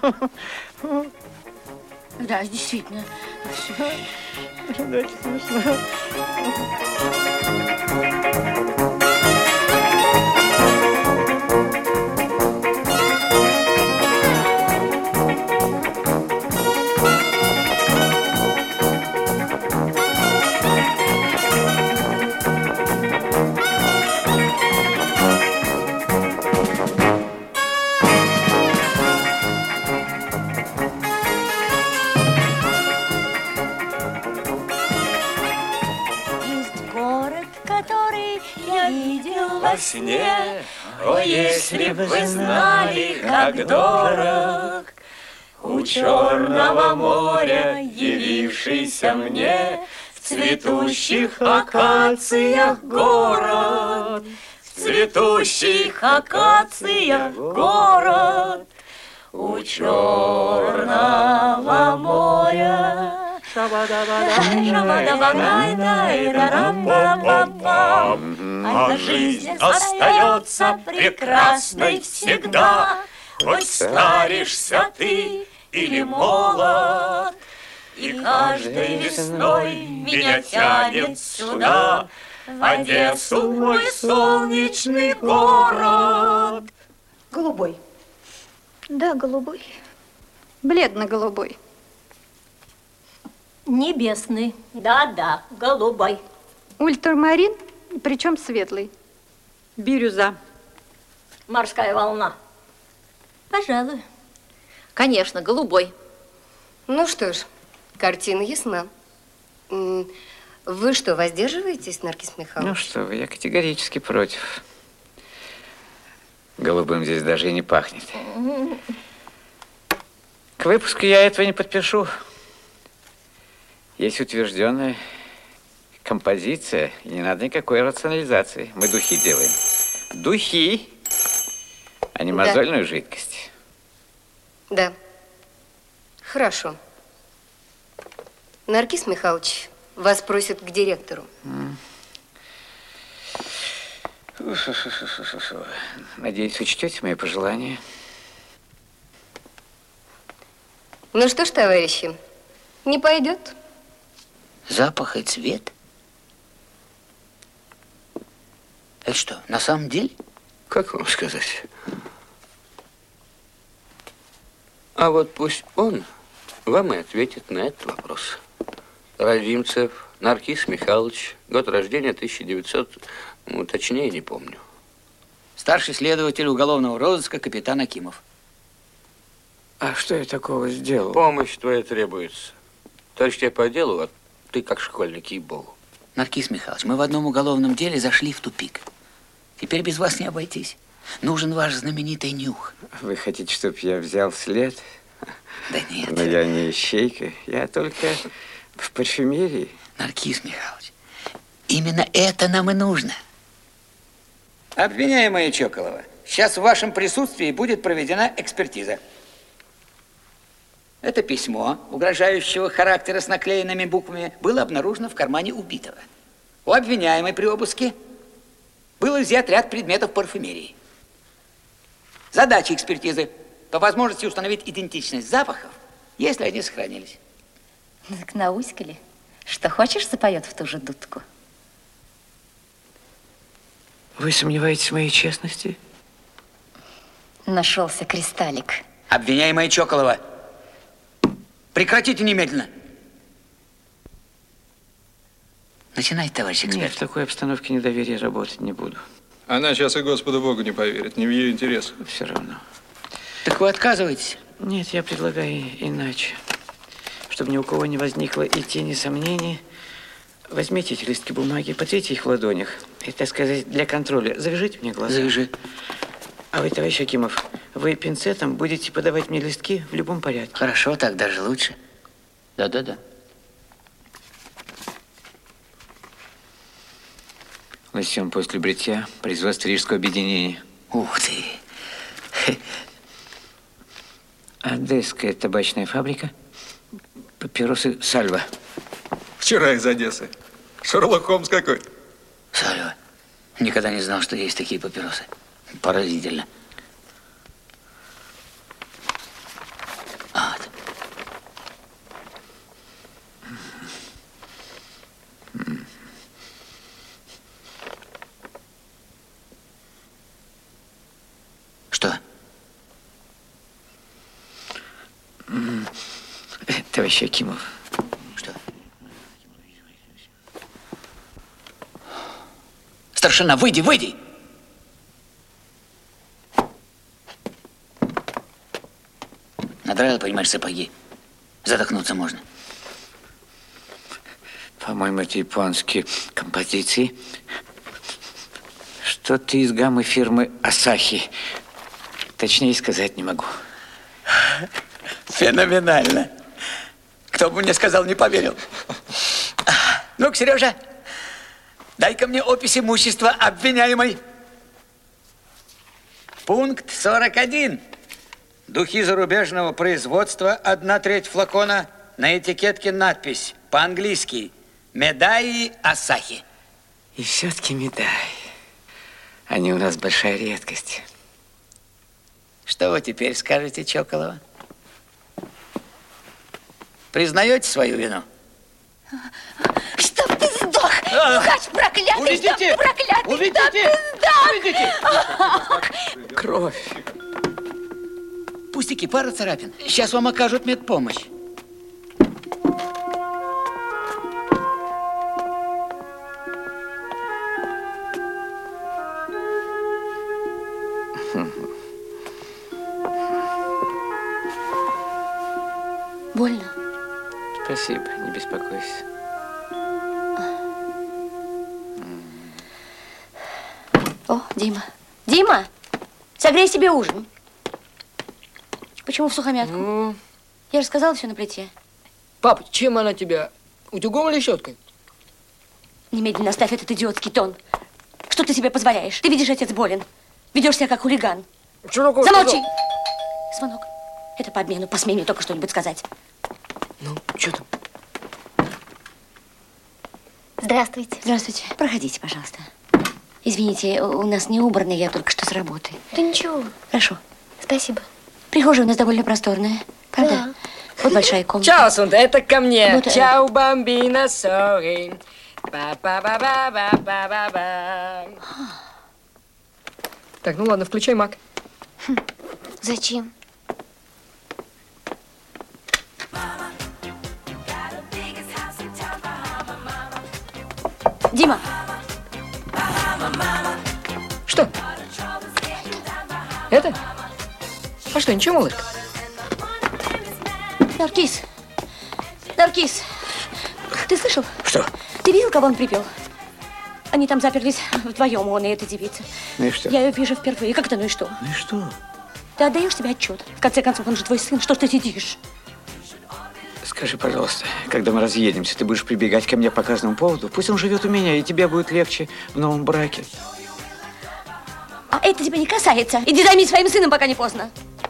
Да, действительно. Во сне, о, если бы вы знали, как дорог у Черного моря явившийся мне в цветущих акациях город, в цветущих акациях город у Черного моря. А жизнь остается прекрасной всегда, хоть старишься ты или молод. И каждой весной меня тянет сюда, в Одессу, мой солнечный город. Голубой. Да, голубой. Бледно-голубой. Небесный. Да-да, голубой. Ультрамарин, причем светлый. Бирюза. Морская волна. Пожалуй. Конечно, голубой. Ну что ж, картина ясна. Вы что, воздерживаетесь, Наркис Михайлович? Ну что вы, я категорически против. Голубым здесь даже и не пахнет. К выпуску я этого не подпишу. Есть утвержденная композиция, и не надо никакой рационализации. Мы духи делаем. Духи, а не мозольную да. жидкость. Да. Хорошо. Наркис Михайлович, вас просят к директору. Надеюсь, учтете мои пожелания. Ну что ж, товарищи, не пойдет? Запах и цвет? Это что, на самом деле? Как вам сказать? А вот пусть он вам и ответит на этот вопрос. Равимцев Наркис Михайлович, год рождения тысяча девятьсот, ну, точнее не помню. Старший следователь уголовного розыска капитан Акимов. А что я такого сделал? Помощь твоя требуется. Товарищ тебе по делу, а ты как школьник, ей-богу. Наркис Михайлович, мы в одном уголовном деле зашли в тупик. Теперь без вас не обойтись. Нужен ваш знаменитый нюх. Вы хотите, чтобы я взял след? Да нет. Но я не ищейка, я только в парфюмерии. Наркис Михайлович, именно это нам и нужно. Обвиняемая Чоколова, сейчас в вашем присутствии будет проведена экспертиза. Это письмо, угрожающего характера с наклеенными буквами, было обнаружено в кармане убитого. У обвиняемой при обыске был изъят ряд предметов парфюмерии. Задача экспертизы – по возможности установить идентичность запахов, если они сохранились. Так науськали. Что хочешь, запоет в ту же дудку. Вы сомневаетесь в моей честности? Нашелся кристаллик. Обвиняемая Чоколова, прекратите немедленно. Начинайте, товарищ эксперт. Нет, в такой обстановке недоверия работать не буду. Она сейчас и Господу Богу не поверит, не в ее интересах. Все равно. Так вы отказываетесь? Нет, я предлагаю иначе. Чтобы ни у кого не возникло и тени сомнений, возьмите эти листки бумаги, потрите их в ладонях. И, так сказать, для контроля завяжите мне глаза. Завяжи. А вы, товарищ Акимов, вы пинцетом будете подавать мне листки в любом порядке. Хорошо, так даже лучше. Да-да-да. Лосьон после бритья, производство Рижского объединения. Ух ты! Одесская табачная фабрика. Папиросы Сальва. Вчера из Одессы. Шерлок Холмс какой-то. Сальва. Никогда не знал, что есть такие папиросы. Поразительно. А, что? Товарищ Акимов. Что? Старшина, выйди, выйди! Надраил, понимаешь, сапоги. Задохнуться можно. По-моему, это японские композиции. Что-то из гаммы фирмы Асахи. Точнее сказать не могу. Феноменально. Кто бы мне сказал, не поверил. Ну-ка, Сережа, дай-ка мне опись имущества обвиняемой. Пункт сорок один. Духи зарубежного производства, одна треть флакона, на этикетке надпись по-английски «Медаи Асахи». И все-таки медаи. Они у нас большая редкость. Что вы теперь скажете, Чоколова? Признаете свою вину? Чтоб ты сдох! Нюхач проклятый! Уведите! Чтоб ты проклятый! Уведите! Чтоб ты сдох! Кровь. Пустяки, пара царапин. Сейчас вам окажут медпомощь. Больно? Спасибо, не беспокойся. О, Дима. Дима, согрей себе ужин. Почему в сухомятку? Ну... Я же сказала, все на плите. Папа, чем она тебя? Утюгом или щеткой? Немедленно оставь этот идиотский тон. Что ты себе позволяешь? Ты видишь, отец болен. Ведешь себя как хулиган. Широко Замолчи! сказал. Звонок. Это по обмену. Посмей мне только что-нибудь сказать. Ну, что там? Здравствуйте. Здравствуйте. Проходите, пожалуйста. Извините, у нас не убрано, я только что с работы. Да ничего. Хорошо. Спасибо. Прихожая у нас довольно просторная. Правда? Да. Вот большая комната. Чао, Сунда, это ко мне. Вот, э, Чао, бамбина, сори. Ба-ба-ба-ба-ба-ба-ба. Так, ну ладно, включай Мак. Зачем? Дима. Что? Это? А что, ничего, малышка? Наркис. Наркис. Ты слышал? Что? Ты видел, кого он припел? Они там заперлись вдвоем, он и эта девица. Ну и что? Я ее вижу впервые. Как это, ну и что? Ну и что? Ты отдаешь себе отчет? В конце концов, он же твой сын. Что ж ты сидишь? Скажи, пожалуйста, когда мы разъедемся, ты будешь прибегать ко мне по каждому поводу? Пусть он живет у меня, и тебе будет легче в новом браке. А это тебя не касается. Иди займись своим сыном, пока не поздно.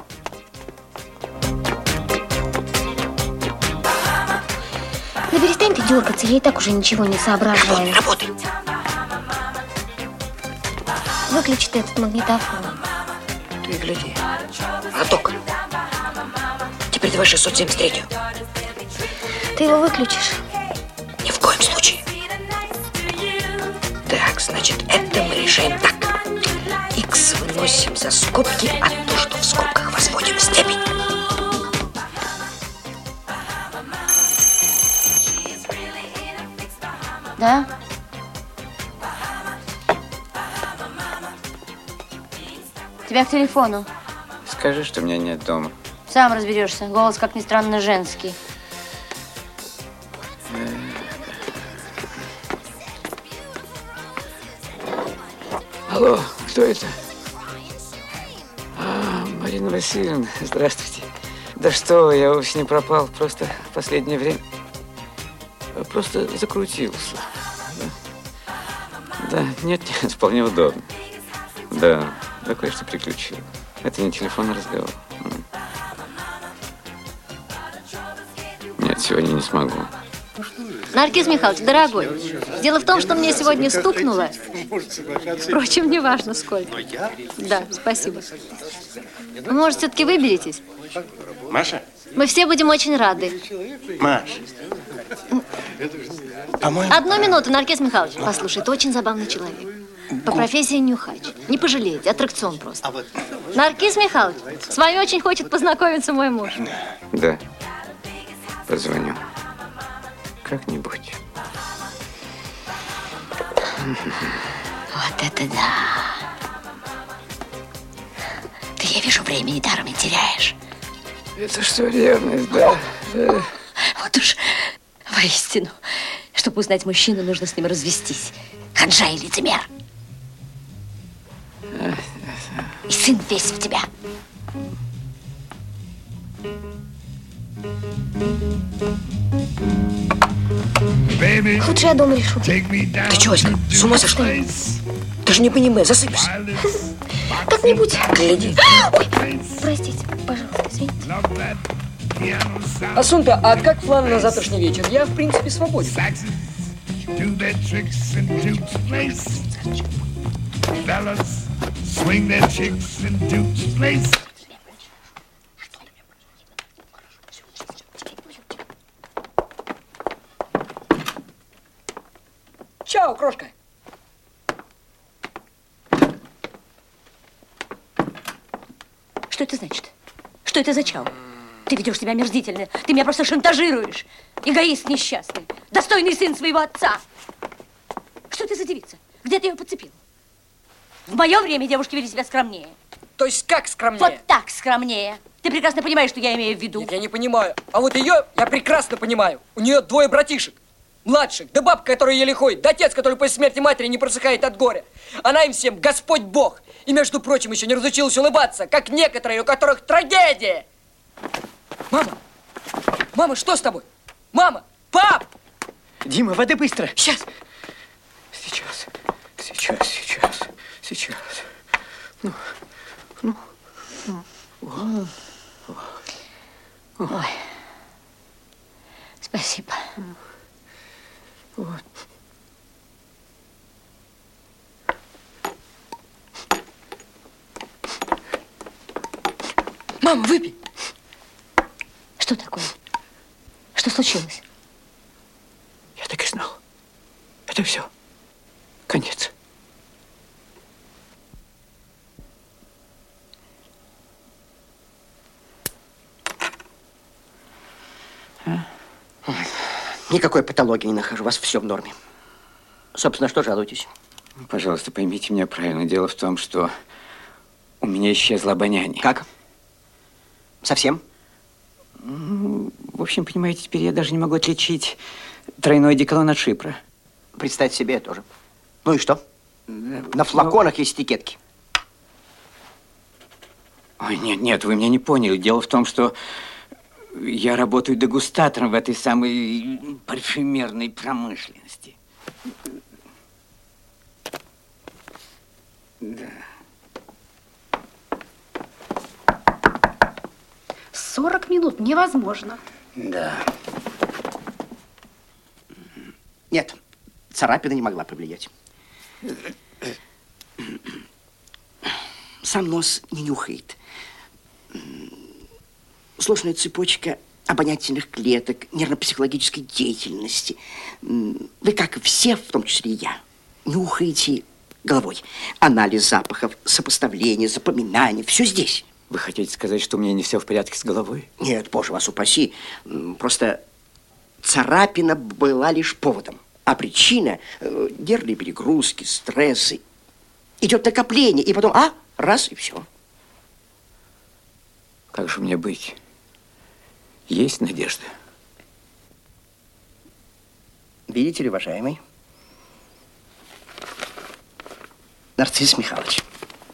Да перестань ты дергаться, я и так уже ничего не соображаю. Работай, работай. Выключи ты этот магнитофон. Ты гляди. Роток. Теперь давай шестьсот семьдесят три. Ты его выключишь? Ни в коем случае. Так, значит, это мы решаем так. Х выносим за скобки, а то, что в скобках, возводим в степень. Да? Тебя к телефону. Скажи, что меня нет дома. Сам разберешься. Голос, как ни странно, женский. Алло, кто это? А, Марина Васильевна, здравствуйте. Да что вы, я вовсе не пропал, просто в последнее время просто закрутился. Да, да нет, нет, вполне удобно. Да, да кое-что приключил. Это не телефонный разговор. Нет, сегодня не смогу. Наркис Михайлович, дорогой, дело в том, что мне сегодня стукнуло. Впрочем, не важно сколько. Да, спасибо. Вы, может, все-таки выберетесь? Маша? Мы все будем очень рады. Маш. Одну минуту, Наркис Михайлович. Послушай, ты очень забавный человек. По профессии нюхач. Не пожалеете, аттракцион просто. Наркис Михайлович, с вами очень хочет познакомиться мой муж. Да, позвоню. Как-нибудь. Вот это да. Ты, я вижу, времени даром не теряешь. Это что, ревность, да? Вот уж воистину, чтобы узнать мужчину, нужно с ним развестись. Ханжа и лицемер. И сын весь в тебя. Лучше я дома решу. Ты чего, Оська, с ума сошла? Ты же не понимаешь, засыпешься. Как-нибудь. Гляди. Ой, простите, пожалуйста, извините. Асунта, а как план на завтрашний вечер? Я, в принципе, свободен. Чао, крошка. Что это значит? Что это за чау? Ты ведешь себя омерзительно. Ты меня просто шантажируешь. Эгоист несчастный. Достойный сын своего отца. Что ты за девица? Где ты ее подцепил? В мое время девушки вели себя скромнее. То есть как скромнее? Вот так скромнее. Ты прекрасно понимаешь, что я имею в виду. Нет, я не понимаю. А вот ее я прекрасно понимаю. У нее двое братишек. Младших, да бабка, которая еле ходит, да отец, который после смерти матери не просыхает от горя. Она им всем Господь Бог. И, между прочим, еще не разучилась улыбаться, как некоторые, у которых трагедия. Мама! Мама, что с тобой? Мама! Пап! Дима, воды быстро! Сейчас! Сейчас, сейчас, сейчас, сейчас. Ну, ну, ну. Вот. Ой. Спасибо. Вот. Мама, выпей. Что такое? Что случилось? Я так и знал. Это все. Конец. Никакой патологии не нахожу. У вас все в норме. Собственно, что жалуетесь? Пожалуйста, поймите меня правильно. Дело в том, что у меня исчезло обоняние. Как? Совсем? В общем, понимаете, теперь я даже не могу отличить тройной одеколон от шипра. Представьте себе, я тоже. Ну и что? На флаконах есть этикетки. Ой, нет, нет, вы меня не поняли. Дело в том, что я работаю дегустатором в этой самой парфюмерной промышленности. Да. сорок минут невозможно. Да. Нет, царапина не могла повлиять. Сам нос не нюхает. Сложная цепочка обонятельных клеток, нервно-психологической деятельности. Вы, как и все, в том числе и я, нюхаете головой. Анализ запахов, сопоставление, запоминание, все здесь. Вы хотите сказать, что у меня не все в порядке с головой? Нет, боже вас упаси. Просто царапина была лишь поводом. А причина э, – нервные перегрузки, стрессы. Идет накопление, и потом, а, раз, и все. Как же мне быть? Есть надежда? Видите ли, уважаемый, Нарцисс Михайлович,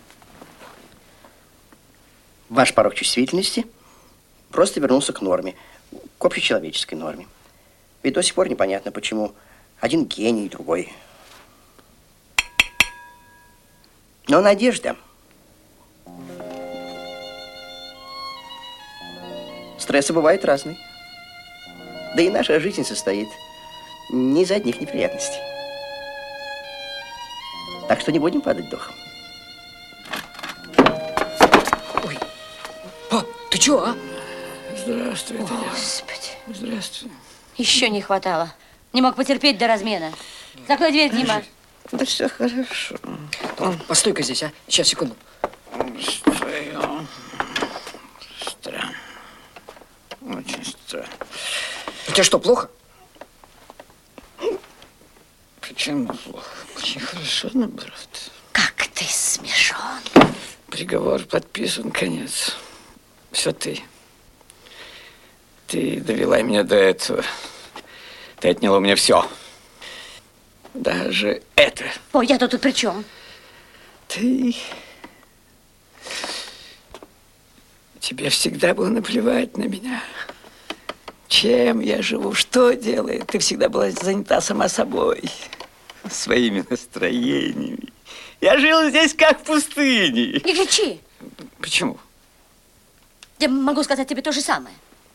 ваш порог чувствительности просто вернулся к норме, к общечеловеческой норме. Ведь до сих пор непонятно, почему один гений, другой. Но надежда. Стрессы бывают разные. Да и наша жизнь состоит не из одних неприятностей. Так что не будем падать духом. Ой, па, ты чё, а? Здравствуй, Господи. Здравствуй. Еще не хватало. Не мог потерпеть до размена. Закрой дверь, Дима. Да все хорошо. Постой-ка здесь, а? Сейчас, секунду. Стою. Странно. Очень странно. У тебя что, плохо? Почему плохо? Очень хорошо, наоборот. Как ты смешон. Приговор подписан, конец. Все ты. Ты довела меня до этого. Ты отняла у меня все. Даже это. Ой, я-то тут при чем? Ты... Тебе всегда было наплевать на меня. Чем я живу, что делаю. Ты всегда была занята сама собой. Своими настроениями. Я жил здесь как в пустыне. Не кричи. Почему? Я могу сказать тебе то же самое.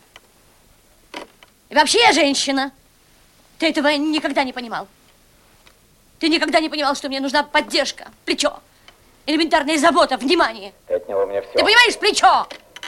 И вообще я женщина. Ты этого никогда не понимал. Ты никогда не понимал, что мне нужна поддержка, плечо, элементарная забота, внимание. Ты отняла у меня все. Ты понимаешь, плечо?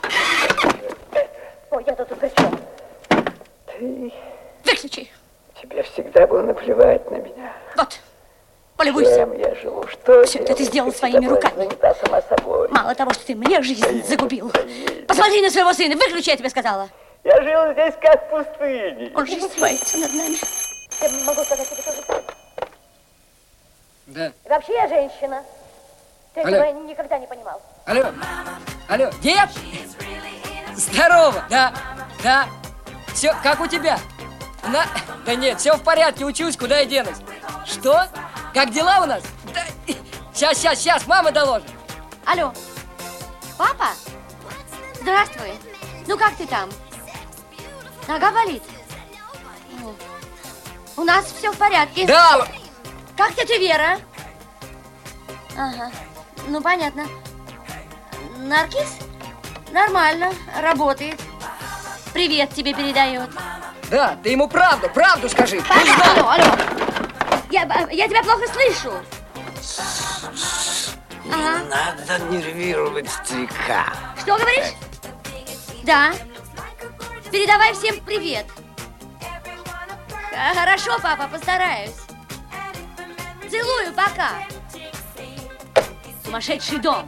Ой, я тут при чем? Ты... Выключи. Тебе всегда было наплевать на меня. Вот, полюбуйся. Чем я живу, что все это ты сделал своими руками. Сама собой. Мало того, что ты мне жизнь загубил. Посмотри на своего сына, выключи, я тебе сказала. Я жил здесь как в пустыне. Он же издевается над нами. Я могу сказать тебе тоже самое. Да. И вообще я женщина. Ты Алло. этого никогда не понимал. Алло, алло, дед? Здорово, да, да. Все, как у тебя? На... Да нет, все в порядке, учусь, куда я денусь. Что? Как дела у нас? Да... Сейчас, сейчас, сейчас, мама доложит. Алло, папа? Здравствуй. Ну как ты там? Нога болит? Ну, у нас все в порядке. Да. Как тетя Вера? Ага, ну понятно. Наркис? Нормально, работает. Привет тебе передает. Да, ты ему правду, правду скажи. Папа, алло, алло. Я, я тебя плохо слышу. Не Ага. надо нервировать старика. Что говоришь? Да. Передавай всем привет. Хорошо, папа, постараюсь. Целую, пока. Сумасшедший дом.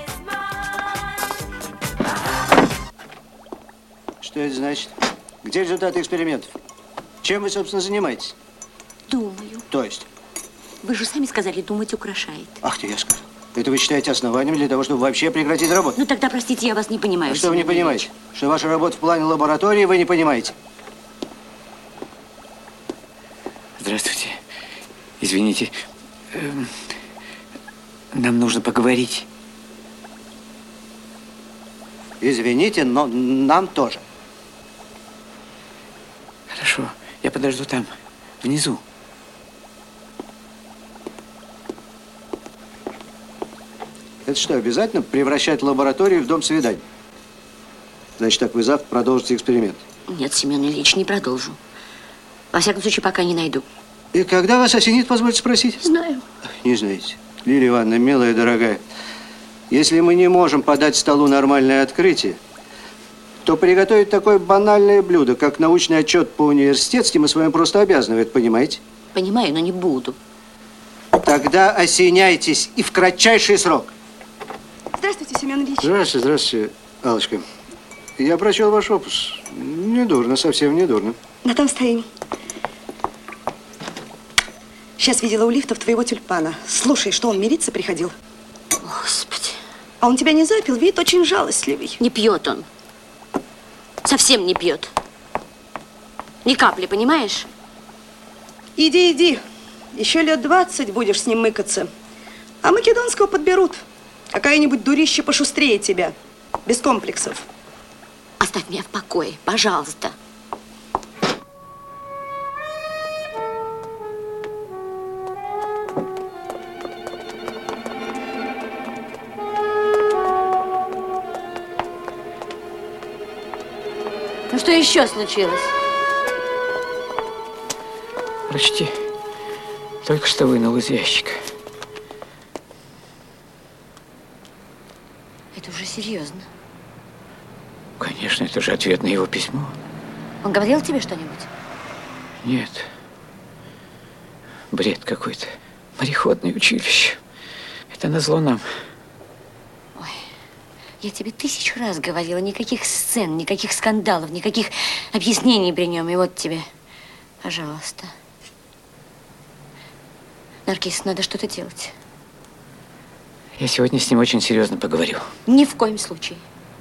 Что это значит? Где результаты экспериментов? Чем вы, собственно, занимаетесь? Думаю. То есть? Вы же сами сказали, думать украшает. Ах ты, я сказал. Это вы считаете основанием для того, чтобы вообще прекратить работу? Ну тогда, простите, я вас не понимаю. А что вы не понимаете? Что ваша работа в плане лаборатории вы не понимаете? Здравствуйте. Извините. Эм, нам нужно поговорить. Извините, но нам тоже. Хорошо. Я подожду там, внизу. Это что, обязательно превращать лабораторию в дом свиданий? Значит, так вы завтра продолжите эксперимент? Нет, Семен Ильич, не продолжу. Во всяком случае, пока не найду. И когда вас осенит, позвольте спросить? Знаю. Не знаете. Лилия Ивановна, милая, дорогая, если мы не можем подать столу нормальное открытие, то приготовить такое банальное блюдо, как научный отчет по-университетски, мы с вами просто обязаны, вы это понимаете? Понимаю, но не буду. Тогда осеняйтесь и в кратчайший срок. Здравствуйте, Семен Ильич. Здравствуйте, здравствуйте, Аллочка. Я прочел ваш опус. Недурно, совсем недурно. На том стоим. Сейчас видела у лифтов твоего тюльпана. Слушай, что он мириться приходил? Господи. А он тебя не запил? Вид очень жалостливый. Не пьет он. Совсем не пьет. Ни капли, понимаешь? Иди, иди. Еще лет двадцать будешь с ним мыкаться. А Македонского подберут. Какая-нибудь дурище пошустрее тебя. Без комплексов. Оставь меня в покое, пожалуйста. Ну что еще случилось? Прочти. Только что вынул из ящика. Это уже серьезно. Конечно, это же ответ на его письмо. Он говорил тебе что-нибудь? Нет. Бред какой-то. Мореходное училище. Это назло нам. Ой, я тебе тысячу раз говорила, никаких сцен, никаких скандалов, никаких объяснений при нем. И вот тебе, пожалуйста. Наркис, надо что-то делать. Я сегодня с ним очень серьезно поговорю. Ни в коем случае.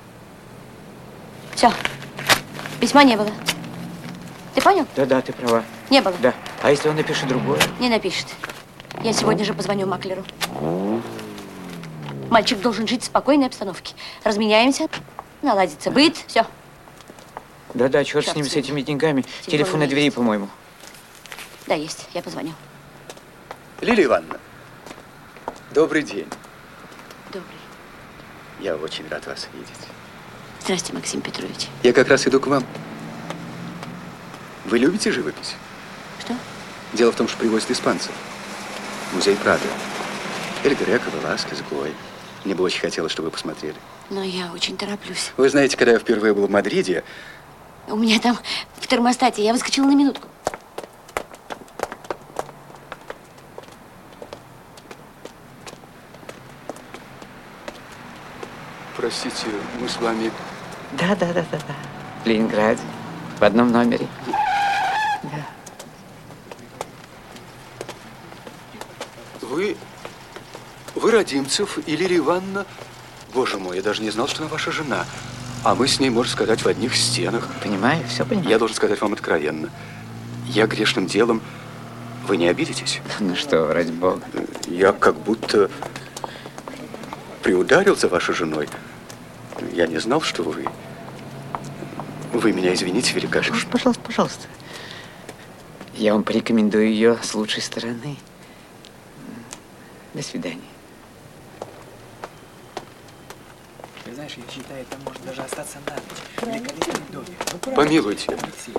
Все. Письма не было. Ты понял? Да-да, ты права. Не было. Да. А если он напишет другое? Не напишет. Я сегодня же позвоню маклеру. Мальчик должен жить в спокойной обстановке. Разменяемся, наладится быт, все. Да-да, черт с ним, с этими деньгами. Телефон Телефон на двери, по-моему. Да, есть. Я позвоню. Лилия Ивановна, добрый день. Добрый. Я очень рад вас видеть. Здрасте, Максим Петрович. Я как раз иду к вам. Вы любите живопись? Что? Дело в том, что привозят испанцев. Музей Прадо. Эль Греко, Веласкес, Гой. Мне бы очень хотелось, чтобы вы посмотрели. Но я очень тороплюсь. Вы знаете, когда я впервые был в Мадриде... У меня там в термостате. Я выскочила на минутку. Простите, мы с вами... Да-да-да-да-да. В Ленинграде. В одном номере. Да. Вы... Вы Родимцев и Лилия Ивановна... Боже мой, я даже не знал, что она ваша жена. А мы с ней, можно сказать, в одних стенах. Понимаю, все понимаю. Я должен сказать вам откровенно. Я грешным делом... Вы не обидитесь? Ну что, ради бога. Я как будто приударил за вашей женой. Я не знал, что вы... Вы меня извините великодушно. Пожалуйста, пожалуйста. Я вам порекомендую ее с лучшей стороны. До свидания. Ты знаешь, я считаю, там может даже остаться на ночь. Великолепный домик. Помилуйте.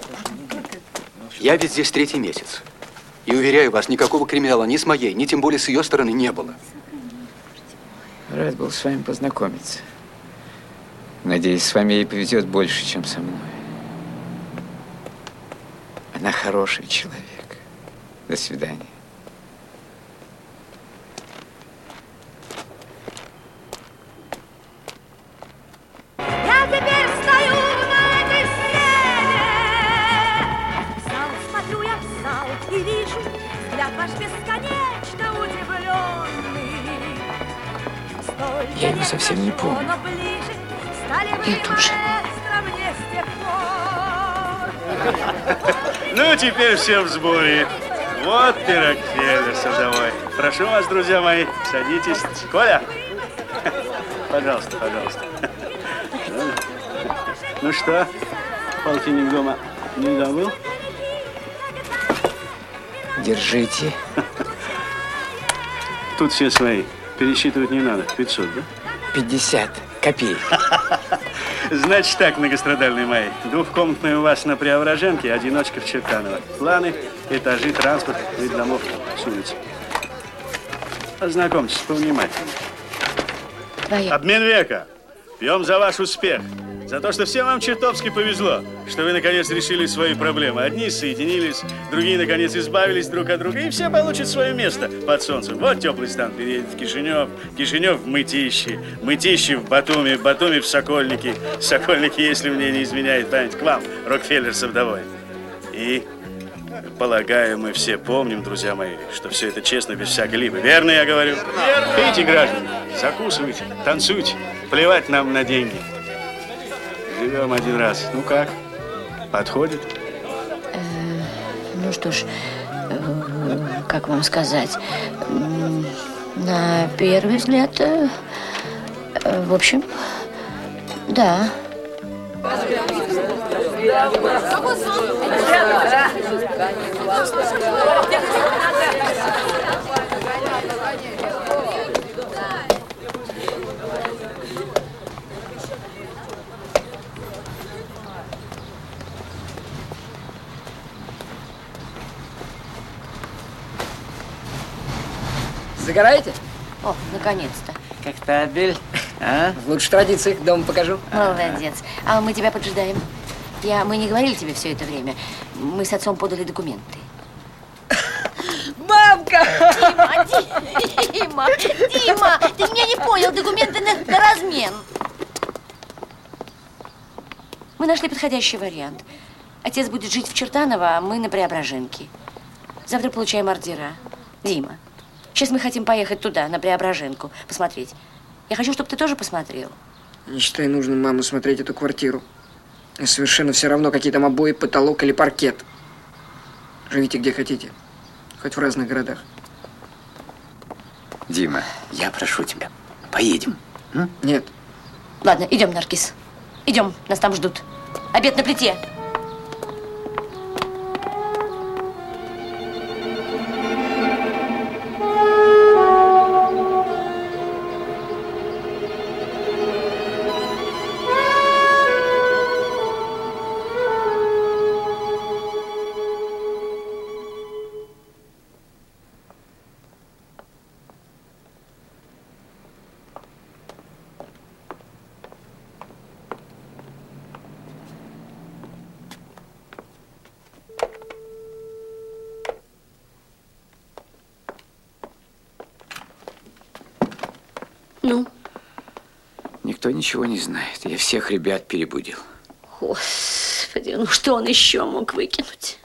Я ведь здесь третий месяц. И уверяю вас, никакого криминала ни с моей, ни тем более с ее стороны не было. Рад был с вами познакомиться. Надеюсь, с вами ей повезет больше, чем со мной. Она хороший человек. До свидания. Я теперь стою на этой сцене. В зал смотрю я в зал и вижу взгляд ваш бесконечно удивленный. Я его совсем не помню. Я тоже. Ну, теперь все в сборе. Вот пирог Феллерсов домой. Прошу вас, друзья мои, садитесь. Коля, пожалуйста, пожалуйста. Ну что, полтинник дома не забыл? Держите. Тут все свои. Пересчитывать не надо. пятьсот, да? пятьдесят копеек. Значит так, многострадальные мои. Двухкомнатная у вас на Преображенке, одиночка в Чертаново. Планы, этажи, транспорт, вид домов с улицы. Ознакомьтесь повнимательнее. Твоя. Обмен века. Пьем за ваш успех. За то, что всем вам чертовски повезло, что вы, наконец, решили свои проблемы. Одни соединились, другие, наконец, избавились друг от друга, и все получат свое место под солнцем. Вот теплый стан переедет в Кишинев, Кишинев в Мытищи, Мытищи в Батуми, Батуми в Сокольники, Сокольники, если мне не изменяет память, к вам, Рокфеллерсов домой. И, полагаю, мы все помним, друзья мои, что все это честно, без всякой либо. Верно я говорю? Верно. Пейте, граждане, закусывайте, танцуйте, плевать нам на деньги. Живем один раз. Ну как? Подходит? Э, ну что ж, э, как вам сказать? На первый взгляд, э, э, в общем, да. Загораете? О, наконец-то. Как табель, а? В лучших традициях дома покажу. Молодец. А мы тебя поджидаем. Я, мы не говорили тебе все это время. Мы с отцом подали документы. Мамка! Дима, Дима, Дима, ты меня не понял. Документы на, на размен. Мы нашли подходящий вариант. Отец будет жить в Чертаново, а мы на Преображенке. Завтра получаем ордера. Дима. Сейчас мы хотим поехать туда, на Преображенку, посмотреть. Я хочу, чтобы ты тоже посмотрел. Не считай нужным, маму, смотреть эту квартиру. И совершенно все равно, какие там обои, потолок или паркет. Живите где хотите. Хоть в разных городах. Дима, я прошу тебя, поедем. М? Нет. Ладно, идем, Наркис. Идем, нас там ждут. Обед на плите. Ну? Никто ничего не знает. Я всех ребят перебудил. Господи, ну что он еще мог выкинуть?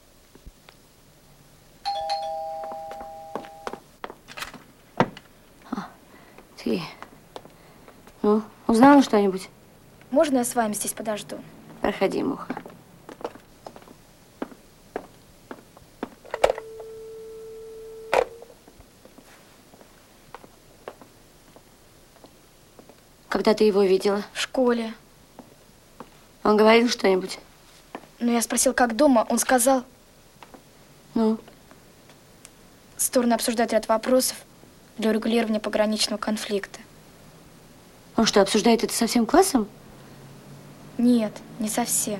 А, ты, ну, узнала что-нибудь? Можно я с вами здесь подожду? Проходи, Муха. Когда ты его видела? В школе. Он говорил что-нибудь? Ну, я спросил, как дома. Он сказал... Ну? Стороны обсуждают ряд вопросов для урегулирования пограничного конфликта. Он что, обсуждает это со всем классом? Нет, не совсем.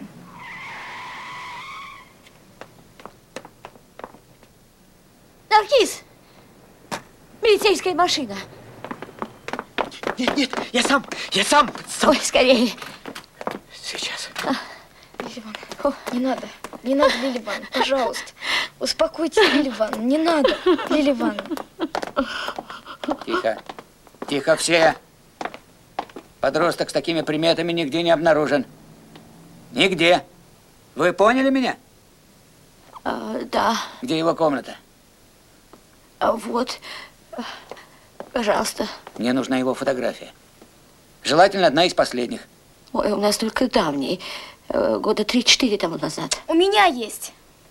Наркис! Милицейская машина. Нет, нет, я сам, я сам. сам. Ой, скорее. Сейчас. Леон, не надо. Не надо, Лилия Ивановна, пожалуйста. Успокойтесь, Лилия Ивановна, не надо, Лилия Ивановна. Тихо. Тихо все. Подросток с такими приметами нигде не обнаружен. Нигде. Вы поняли меня? А, да. Где его комната? А вот. Пожалуйста. Мне нужна его фотография. Желательно одна из последних. Ой, у нас только давний. Года три-четыре тому назад. У меня есть.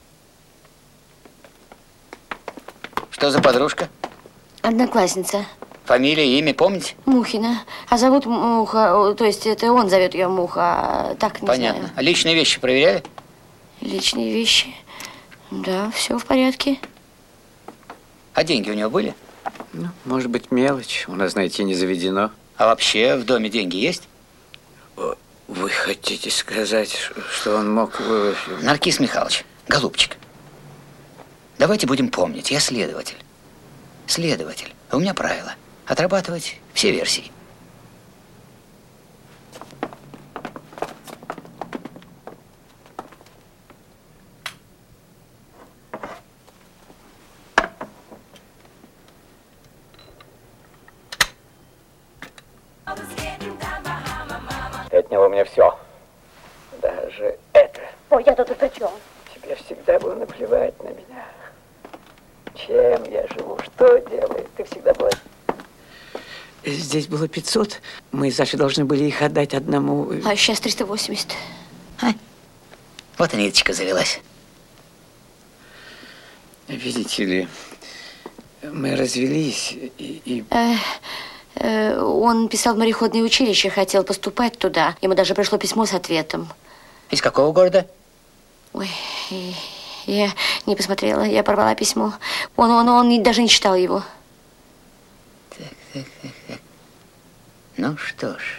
Что за подружка? Одноклассница. Фамилия, имя помните? Мухина. А зовут Муха, то есть это он зовет ее Муха, а так не Понятно. знаю. А личные вещи проверяли? Личные вещи? Да, все в порядке. А деньги у него были? Ну, может быть, мелочь. У нас, знаете, не заведено. А вообще в доме деньги есть? Вы хотите сказать, что он мог... Наркис Михайлович, голубчик, давайте будем помнить, я следователь. Следователь. У меня правило. Отрабатывать все версии. От него мне все. Даже это. Ой, я тут и при чем? Тебе всегда было наплевать на меня. Чем я живу, что делаю, ты всегда была... Здесь было пятьсот. Мы, Саша, должны были их отдать одному. А сейчас триста восемьдесят. А? Вот и ниточка завелась. Видите ли, мы развелись и... и... Э, э, он писал в мореходное училище, хотел поступать туда. Ему даже пришло письмо с ответом. Из какого города? Ой, я не посмотрела, я порвала письмо. Он, он, он даже не читал его. Так, так, так, так. Ну что ж.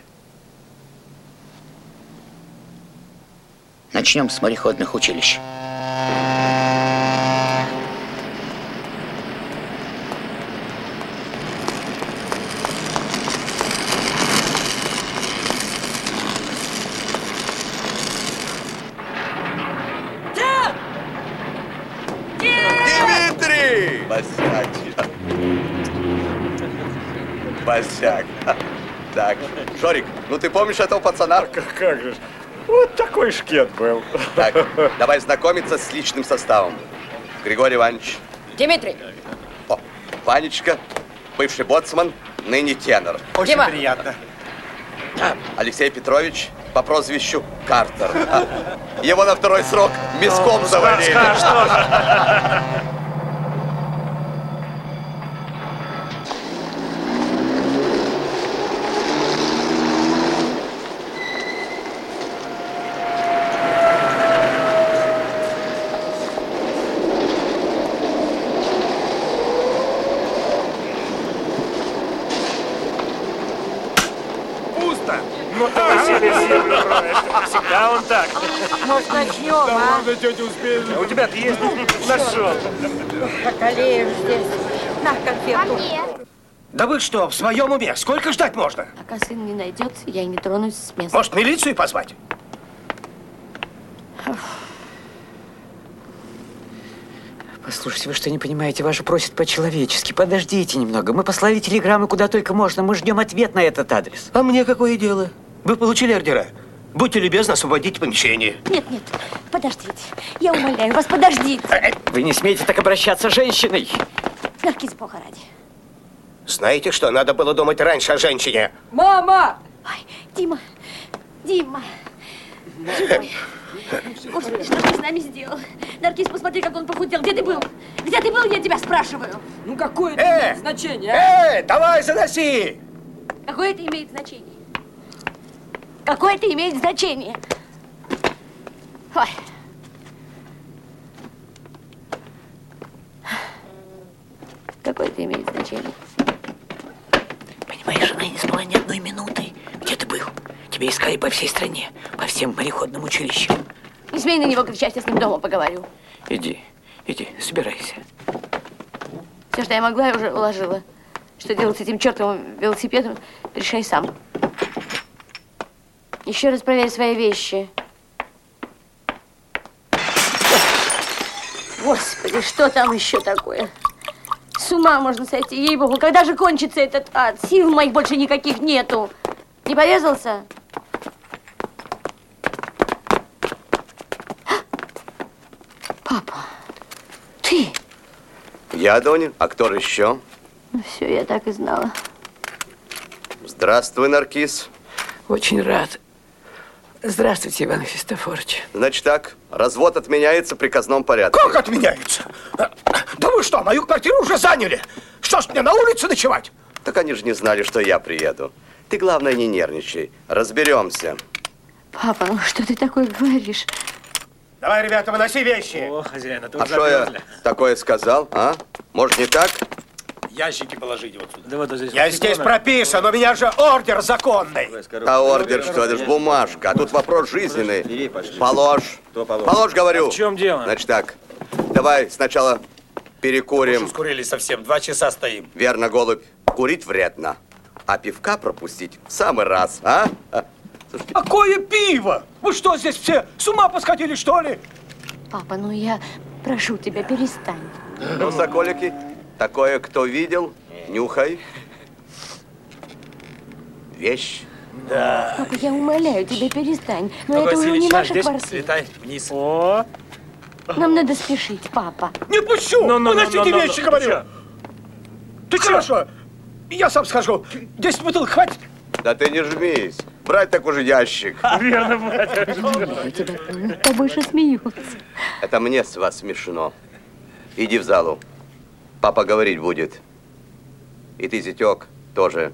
Начнем с мореходных училищ. Дмитрий! Босяк. Босяк. Так, Жорик, ну ты помнишь этого пацана? Как, как же. Вот такой шкет был. Так, давай знакомиться с личным составом. Григорий Иванович. Дмитрий. О, Ванечка, бывший боцман, ныне тенор. Очень Дима. Приятно. Алексей Петрович по прозвищу Картер. Его на второй срок миском ну, завалили. Ну ты, Василий, землю роешь. Всегда он так. Может, начнем, да, а? ладно, тетя, успеем. А у тебя-то есть? Нашел. Околеем здесь. На, конфету. Да вы что, в своем уме? Сколько ждать можно? Пока сын не найдет, я не тронусь с места. Может, милицию позвать? Послушайте, вы что, не понимаете? Ваша просит по-человечески. Подождите немного. Мы послали телеграммы куда только можно. Мы ждем ответ на этот адрес. А мне какое дело? Вы получили ордера? Будьте любезны, освободите помещение. Нет, нет, подождите. Я умоляю вас, подождите. Вы не смеете так обращаться с женщиной. Наркиз, Бога ради. Знаете что, надо было думать раньше о женщине. Мама! Ой, Дима, Дима. Ой. Господи, что ты с нами сделал? Наркиз, посмотри, как он похудел. Где ты был? Где ты был, я тебя спрашиваю? Ну, какое это э, имеет значение, а? Эй, давай, заноси! Какое это имеет значение? Какое это имеет значение? Ой. Какое это имеет значение? Понимаешь, жена не спала ни одной минуты. Где ты был? Тебя искали по всей стране, по всем мореходным училищам. Не смей на него кричать, я с ним дома поговорю. Иди, иди, собирайся. Все, что я могла, я уже уложила. Что делать с этим чертовым велосипедом, решай сам. Еще раз проверь свои вещи. Господи, что там еще такое? С ума можно сойти, ей-богу. Когда же кончится этот ад? Сил моих больше никаких нету. Не порезался? Папа, ты? Я, Донин. А кто еще? Ну все, я так и знала. Здравствуй, Наркиз. Очень рад. Здравствуйте, Иван Христофорович. Значит так, развод отменяется в приказном порядке. Как отменяется? Да вы что, мою квартиру уже заняли? Что ж, мне на улице ночевать? Так они же не знали, что я приеду. Ты, главное, не нервничай. Разберемся. Папа, ну что ты такое говоришь? Давай, ребята, выноси вещи. О, хозяин, это А что я такое сказал, а? Может, не так? Ящики положите вот сюда. Да вот здесь. Я вот здесь икона. прописан, у меня же ордер законный. А ордер что? Это же бумажка. А тут вопрос жизненный. Положь. Положь, говорю. А в чем дело? Значит так, давай сначала перекурим. Уж ускурились совсем, два часа стоим. Верно, голубь. Курить вредно. А пивка пропустить в самый раз, а? Слушайте. Какое пиво? Вы что, здесь все с ума посходили, что ли? Папа, ну я прошу тебя, перестань. Ну, соколики, такое кто видел, нюхай. Вещь. Да. Папа, я умоляю тебя, перестань. Но Ну, это уже Василий, не на, наша здесь квартира. слетай вниз. О! Нам надо спешить, папа. Не пущу! Ну, ну, Выносите ну, ну, ну, вещи, ну, говорю! ты Ты хорошо, я сам схожу. Десять бутылок хватит? Да ты не жмись. Брать так уже ящик. Верно, брать. Умоляю тебя, над тобой же смеются. Это мне с вас смешно. Иди в залу. Папа говорить будет. И ты, зятек, тоже.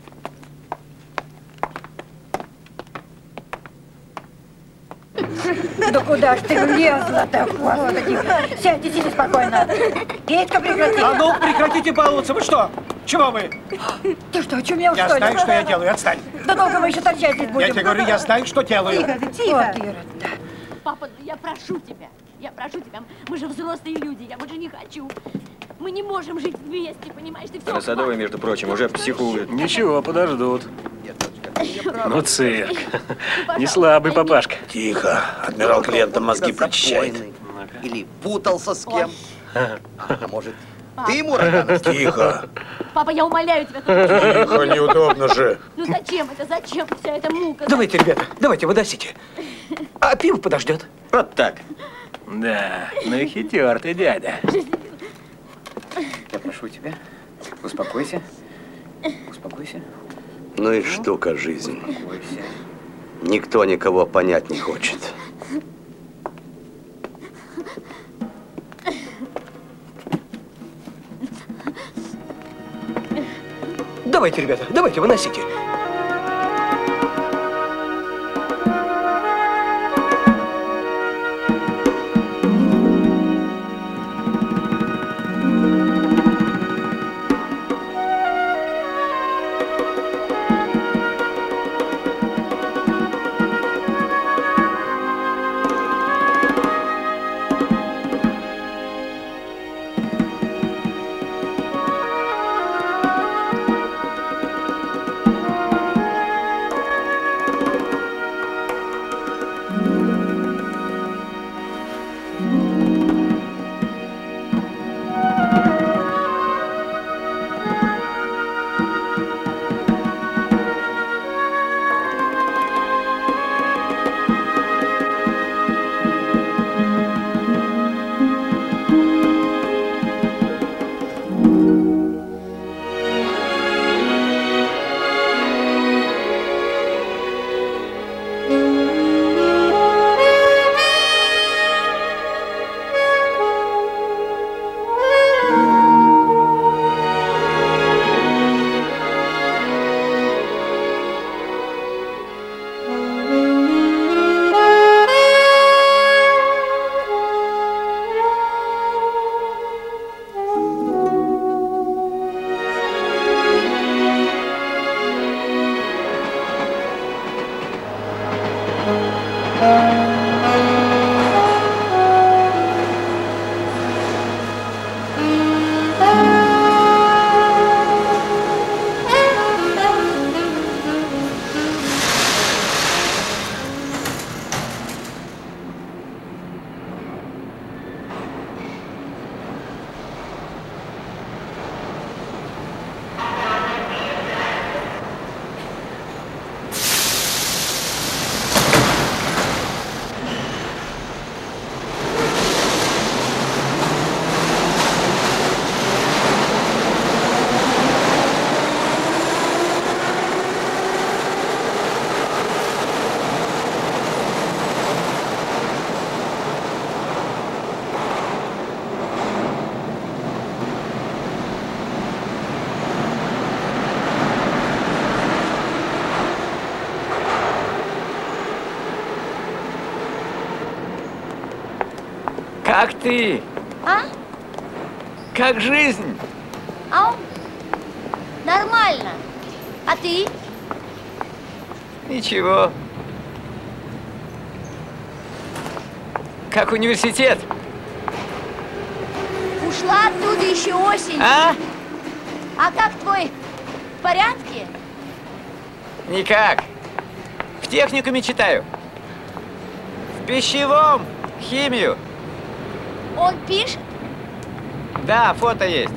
Да куда ж ты влезла-то? Господи, сядьте, сидите спокойно. Петька, прекрати. А ну, прекратите баловаться, вы что? Чего вы? Ты что, очумел, Я что ли? знаю, что я делаю, отстань. Да долго мы еще торчать здесь будем? Я тебе говорю, я знаю, что делаю. Тихо, ты, тихо. Вот, Ира. Папа, я прошу тебя, я прошу тебя, мы же взрослые люди, я больше не хочу. Мы не можем жить вместе, понимаешь, ты все. На Садовой, между прочим, уже психует. Ничего, подождут. Ну, цирк. Не слабый папашка. Тихо. Адмирал клиентам мозги прочищает. Или путался с кем. А может, ты ему Роганов? Тихо. Папа, я умоляю тебя. Тихо, неудобно же. Ну зачем это, зачем вся эта мука? Давайте, ребята, давайте, выносите. А пиво подождет. Вот так. Да, ну и хитер ты, дядя. Я прошу тебя, успокойся. Успокойся. Ну и штука жизнь. Успокойся. Никто никого понять не хочет. Давайте, ребята, давайте, выносите. Как ты? А? Как жизнь? А он? Нормально. А ты? Ничего. Как университет? Ушла оттуда еще осенью. А? А как твой? В порядке? Никак. В техникуме читаю. В пищевом. Химию. Он пишет? Да, фото есть.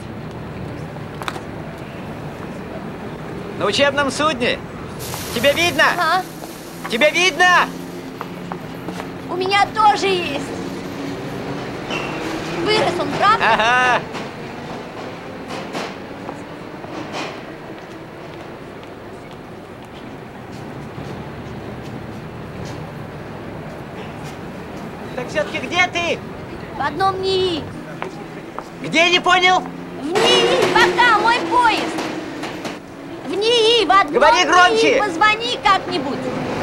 На учебном судне. Тебя видно? Ага. Тебя видно? У меня тоже есть. Вырос он, правда? Ага. Так все-таки где ты? В одном НИИ. Где, не понял? В НИИ, пока, мой поезд. В НИИ, в одном Говори громче. НИИ. Позвони как-нибудь.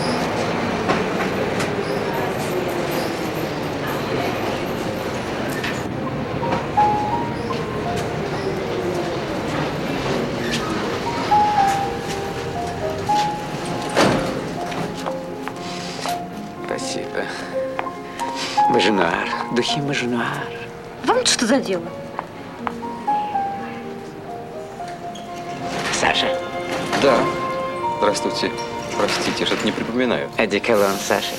Спасибо. Мажинуар, духи Мажинуар. Вам что за дело? Саша. Да. Здравствуйте. Простите, что-то не припоминаю. Одеколон, Саша.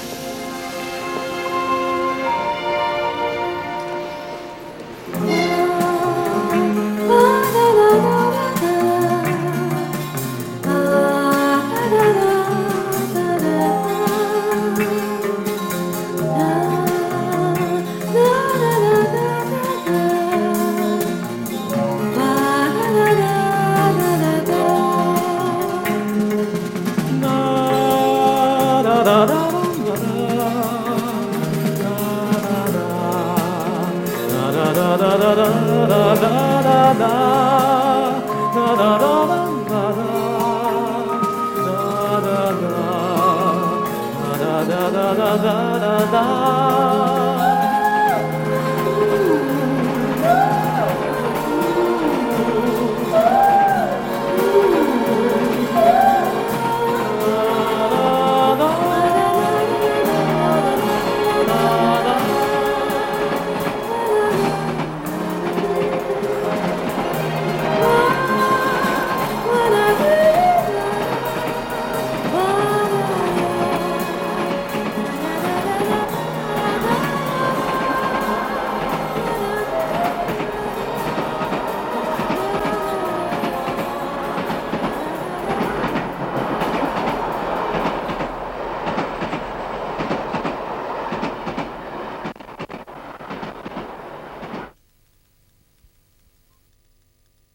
da da da da da